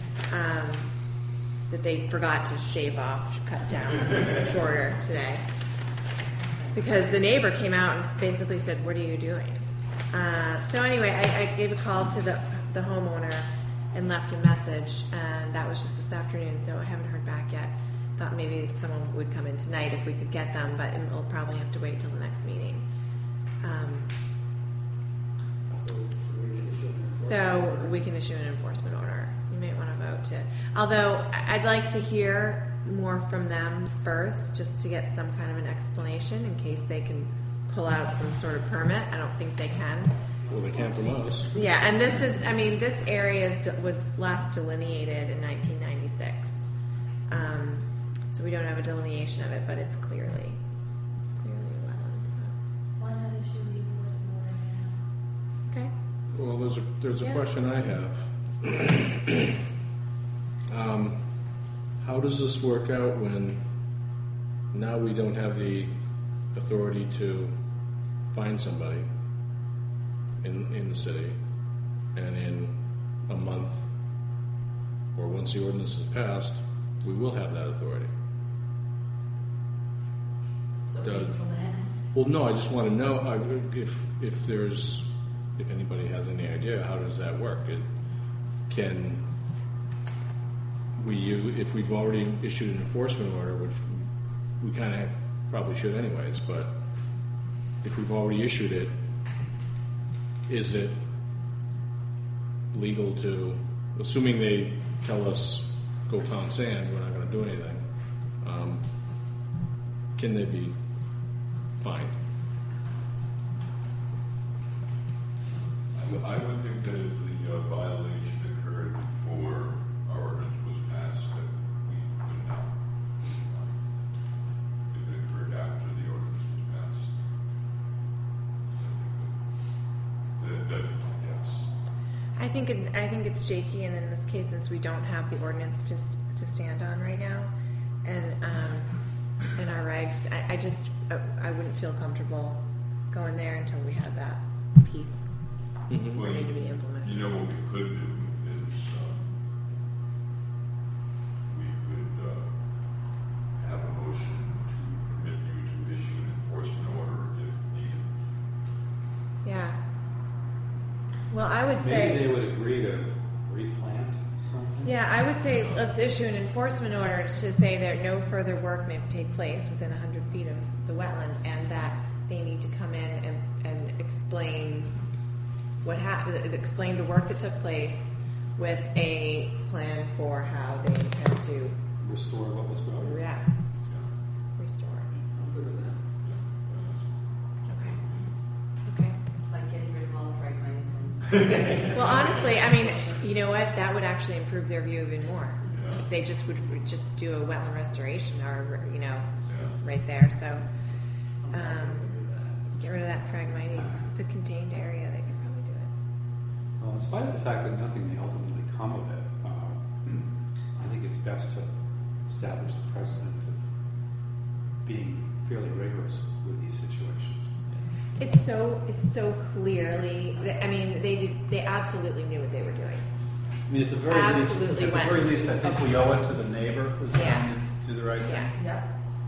Speaker 3: that they forgot to shave off, cut down shorter today. Because the neighbor came out and basically said, "What are you doing?" So anyway, I gave a call to the homeowner and left a message, and that was just this afternoon, so I haven't heard back yet. Thought maybe someone would come in tonight if we could get them, but we'll probably have to wait till the next meeting. So we can issue an enforcement order. So you might want to vote to. Although I'd like to hear more from them first, just to get some kind of an explanation in case they can pull out some sort of permit. I don't think they can.
Speaker 5: Well, they can from us.
Speaker 3: Yeah, and this area was last delineated in 1996. So we don't have a delineation of it, but it's clearly a wetland.
Speaker 7: Why not issue the enforcement order now?
Speaker 3: Okay.
Speaker 5: Well, there's a
Speaker 3: Yeah.
Speaker 5: question I have. How does this work out when now we don't have the authority to find somebody in the city, and in a month or once the ordinance is passed, we will have that authority?
Speaker 8: So wait till then.
Speaker 5: Well, no, I just want to know if anybody has any idea, how does that work? If we've already issued an enforcement order, which we kind of probably should anyways, but if we've already issued it, is it legal to, assuming they tell us go pound sand, we're not going to do anything, can they be fined?
Speaker 9: I would think that if the violation occurred before our ordinance was passed, that we could not. If it occurred after the ordinance was passed, then we could. Definitely, yes.
Speaker 3: I think it's shaky, and in this case, since we don't have the ordinance to stand on right now, and in our regs, I wouldn't feel comfortable going there until we had that piece
Speaker 5: Mm-hmm.
Speaker 9: Well,
Speaker 3: ready to be implemented.
Speaker 9: you know what we could do is we could have a motion to permit you to issue an enforcement order if needed.
Speaker 3: Yeah. Well, I would
Speaker 6: Maybe
Speaker 3: say.
Speaker 6: they would agree to replant something?
Speaker 3: Yeah, I would say let's issue an enforcement order to say that no further work may take place within 100 feet of the wetland, and that they need to come in and explain what happened, explain the work that took place with a plan for how they intend to
Speaker 6: Restore what was broken?
Speaker 3: react.
Speaker 4: good with that.
Speaker 3: Okay. Okay.
Speaker 8: It's like getting rid of all the fragments and.
Speaker 3: Well, honestly, I mean, you know what? That would actually improve their view even more.
Speaker 1: Yeah.
Speaker 3: If they just would just do a wetland restoration or, you know,
Speaker 1: Yeah.
Speaker 3: right there. So
Speaker 4: I'm happy to do that.
Speaker 3: get rid of that Phragmites. It's a contained area. They could probably do it.
Speaker 6: Well, in spite of the fact that nothing may ultimately come of it, I think it's best to establish the precedent of being fairly rigorous with these situations.
Speaker 3: It's so clearly. I mean, they absolutely knew what they were doing.
Speaker 6: I mean, at the
Speaker 3: Absolutely
Speaker 6: very least, I think we owe it to the neighbor who's
Speaker 3: Yeah.
Speaker 6: trying to do the right thing.
Speaker 3: Yeah.
Speaker 8: Yep.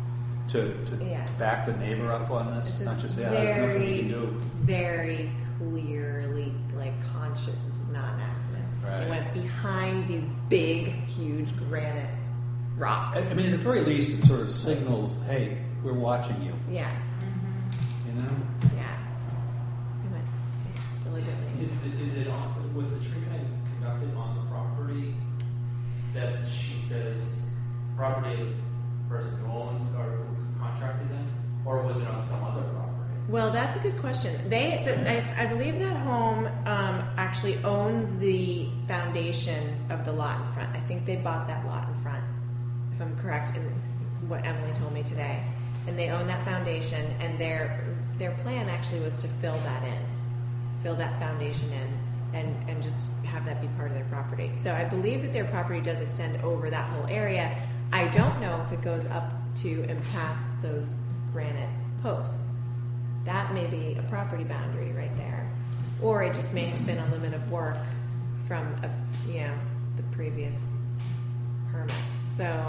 Speaker 6: To
Speaker 3: Yeah.
Speaker 6: back the neighbor up on this,
Speaker 3: It's a
Speaker 6: not just say, there's nothing we can do.
Speaker 3: very clearly like conscious. This was not an accident.
Speaker 6: Right.
Speaker 3: It went behind these big, huge granite rocks.
Speaker 6: I mean, at the very least, it sort of signals, hey, we're watching you.
Speaker 3: Yeah,
Speaker 6: You know?
Speaker 3: yeah. It went deliberately.
Speaker 10: Is it on, was the tree cutting conducted on the property that she says, property of the person who owns or who contracted them? Or was it on some other property?
Speaker 3: Well, that's a good question. I believe that home actually owns the foundation of the lot in front. I think they bought that lot in front, if I'm correct in what Emily told me today. And they own that foundation, and their plan actually was to fill that foundation in, and just have that be part of their property. So I believe that their property does extend over that whole area. I don't know if it goes up to and past those granite posts. That may be a property boundary right there, or it just may have been a limit of work from the previous permits. So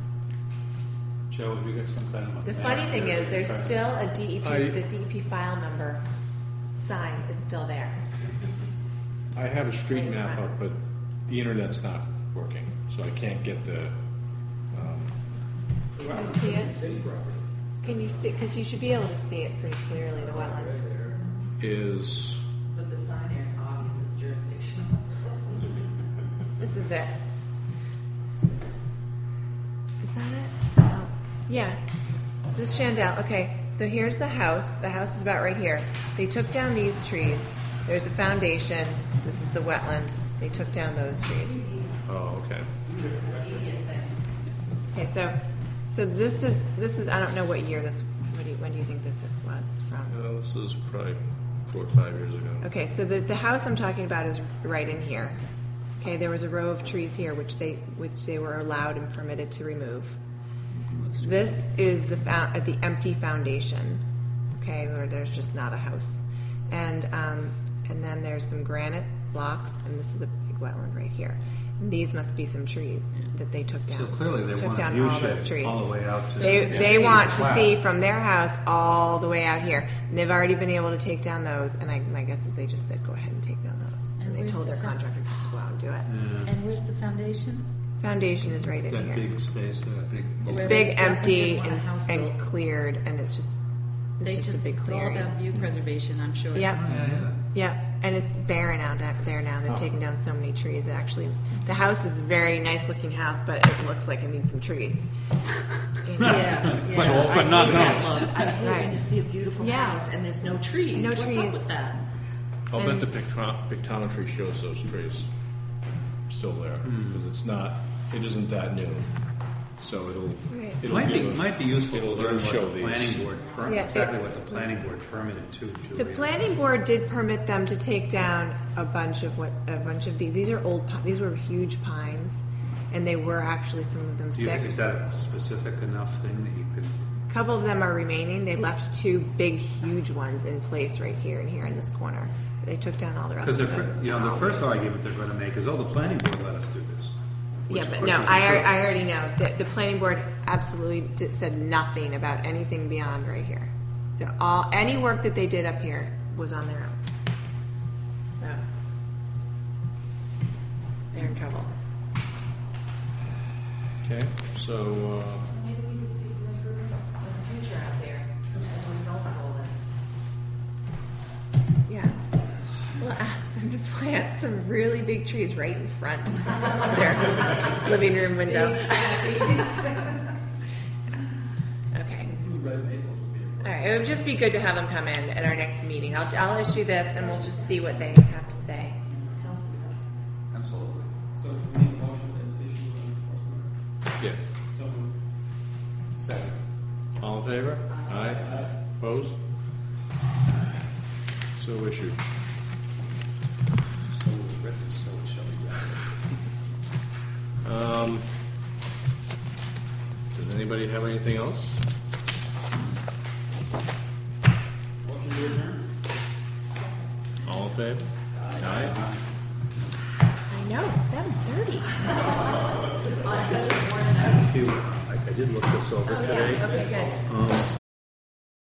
Speaker 6: Joe, have you got some kind of...
Speaker 3: the funny thing is, there's still a DEP. The DEP file number sign is still there.
Speaker 5: I have a street map up, but the internet's not working, so I can't get the.
Speaker 4: The
Speaker 3: Can you
Speaker 4: wetlands
Speaker 3: see
Speaker 4: could be
Speaker 3: it?
Speaker 4: city property.
Speaker 3: Can you see? Because you should be able to see it pretty clearly. The wetland.
Speaker 4: Right there.
Speaker 5: Is
Speaker 8: But the sign there is obvious as jurisdictional.
Speaker 3: This is it. Is that it? Oh. Yeah. This is Chandel. Okay, so here's the house. The house is about right here. They took down these trees. There's the foundation. This is the wetland. They took down those trees.
Speaker 5: oh okay.
Speaker 8: Immediate thing.
Speaker 3: Okay, so this is I don't know what year this. When do you think this was from?
Speaker 5: This is probably 4 or 5 years ago.
Speaker 3: Okay, so the house I'm talking about is right in here. Okay, there was a row of trees here which they were allowed and permitted to remove. This is the empty foundation. Okay, where there's just not a house, and then there's some granite blocks, and this is a big wetland right here. And these must be some trees that they took down.
Speaker 6: So clearly they
Speaker 3: took
Speaker 6: want a
Speaker 3: down
Speaker 6: view
Speaker 3: all those
Speaker 6: shed
Speaker 3: trees.
Speaker 6: all the way out to...
Speaker 3: They want to see from their house all the way out here. And they've already been able to take down those, and my guess is they just said, go ahead and take down those.
Speaker 7: And
Speaker 3: And they
Speaker 7: where's
Speaker 3: told
Speaker 7: the
Speaker 3: their contractor to just go out and do it.
Speaker 6: Yeah.
Speaker 7: And where's the foundation?
Speaker 3: Foundation is right in
Speaker 6: That
Speaker 3: here.
Speaker 6: big space, that big...
Speaker 3: It's
Speaker 7: Where
Speaker 3: big,
Speaker 7: they definitely
Speaker 3: empty,
Speaker 7: want a house
Speaker 3: and
Speaker 7: built.
Speaker 3: cleared, and it's just a big
Speaker 7: It's all
Speaker 3: clearing.
Speaker 7: about view preservation, I'm sure.
Speaker 3: Yep.
Speaker 6: Yeah.
Speaker 3: Yeah, and it's barren out there now. They've taken down so many trees. It actually, the house is a very nice looking house, but it looks like it needs some trees.
Speaker 7: Yeah, yeah.
Speaker 6: But not
Speaker 7: I
Speaker 6: homes.
Speaker 7: hate when
Speaker 3: Right.
Speaker 7: you see a beautiful
Speaker 3: Yeah.
Speaker 7: house and there's no trees.
Speaker 3: No
Speaker 7: What's
Speaker 3: trees.
Speaker 7: up with that?
Speaker 5: I'll bet
Speaker 3: And-
Speaker 5: the pictometry shows those trees still there because it isn't that new, so it'll
Speaker 3: Right.
Speaker 6: It might be useful to
Speaker 5: it'll
Speaker 6: learn what
Speaker 5: show
Speaker 6: the
Speaker 5: these.
Speaker 6: planning board
Speaker 3: Yeah,
Speaker 6: exactly
Speaker 3: it's-
Speaker 6: what the planning board permitted too,
Speaker 3: The
Speaker 6: Julie.
Speaker 3: planning board did permit them to take down a bunch of these. These are old. These were huge pines, and they were actually some of them sick.
Speaker 6: Is that a specific enough thing that you could...
Speaker 3: A couple of them are remaining. They left 2 big, huge ones in place right here and here in this corner. They took down all the rest
Speaker 6: Because
Speaker 3: of those.
Speaker 6: the first argument they're going to make is, oh, the planning board let us do this. Which,
Speaker 3: Yeah,
Speaker 6: of
Speaker 3: but
Speaker 6: course,
Speaker 3: no,
Speaker 6: isn't true.
Speaker 3: I already know. The planning board absolutely said nothing about anything beyond right here. So any work that they did up here was on their own. So they're in trouble.
Speaker 5: Okay, so
Speaker 8: Maybe we could see some improvements in the future out there as a result of all this.
Speaker 3: Yeah. We'll ask them to plant some really big trees right in front of their living room window. Okay.
Speaker 4: Red maples.
Speaker 3: it would just be good to have them come in at our next meeting. I'll issue this and we'll just see what they have to say.
Speaker 6: Absolutely.
Speaker 4: So we need a motion to issue an enforcement.
Speaker 5: Yeah.
Speaker 4: So moved.
Speaker 6: Second.
Speaker 5: All in favor? Aye. Opposed? So issued.
Speaker 6: So it was written, so it shall be done.
Speaker 5: Does anybody have anything else?
Speaker 4: Motion to adjourn.
Speaker 5: All in favor? Aye.
Speaker 3: I know, 7:30.
Speaker 2: I did look this over
Speaker 3: Oh,
Speaker 2: today.
Speaker 3: yeah, okay, good.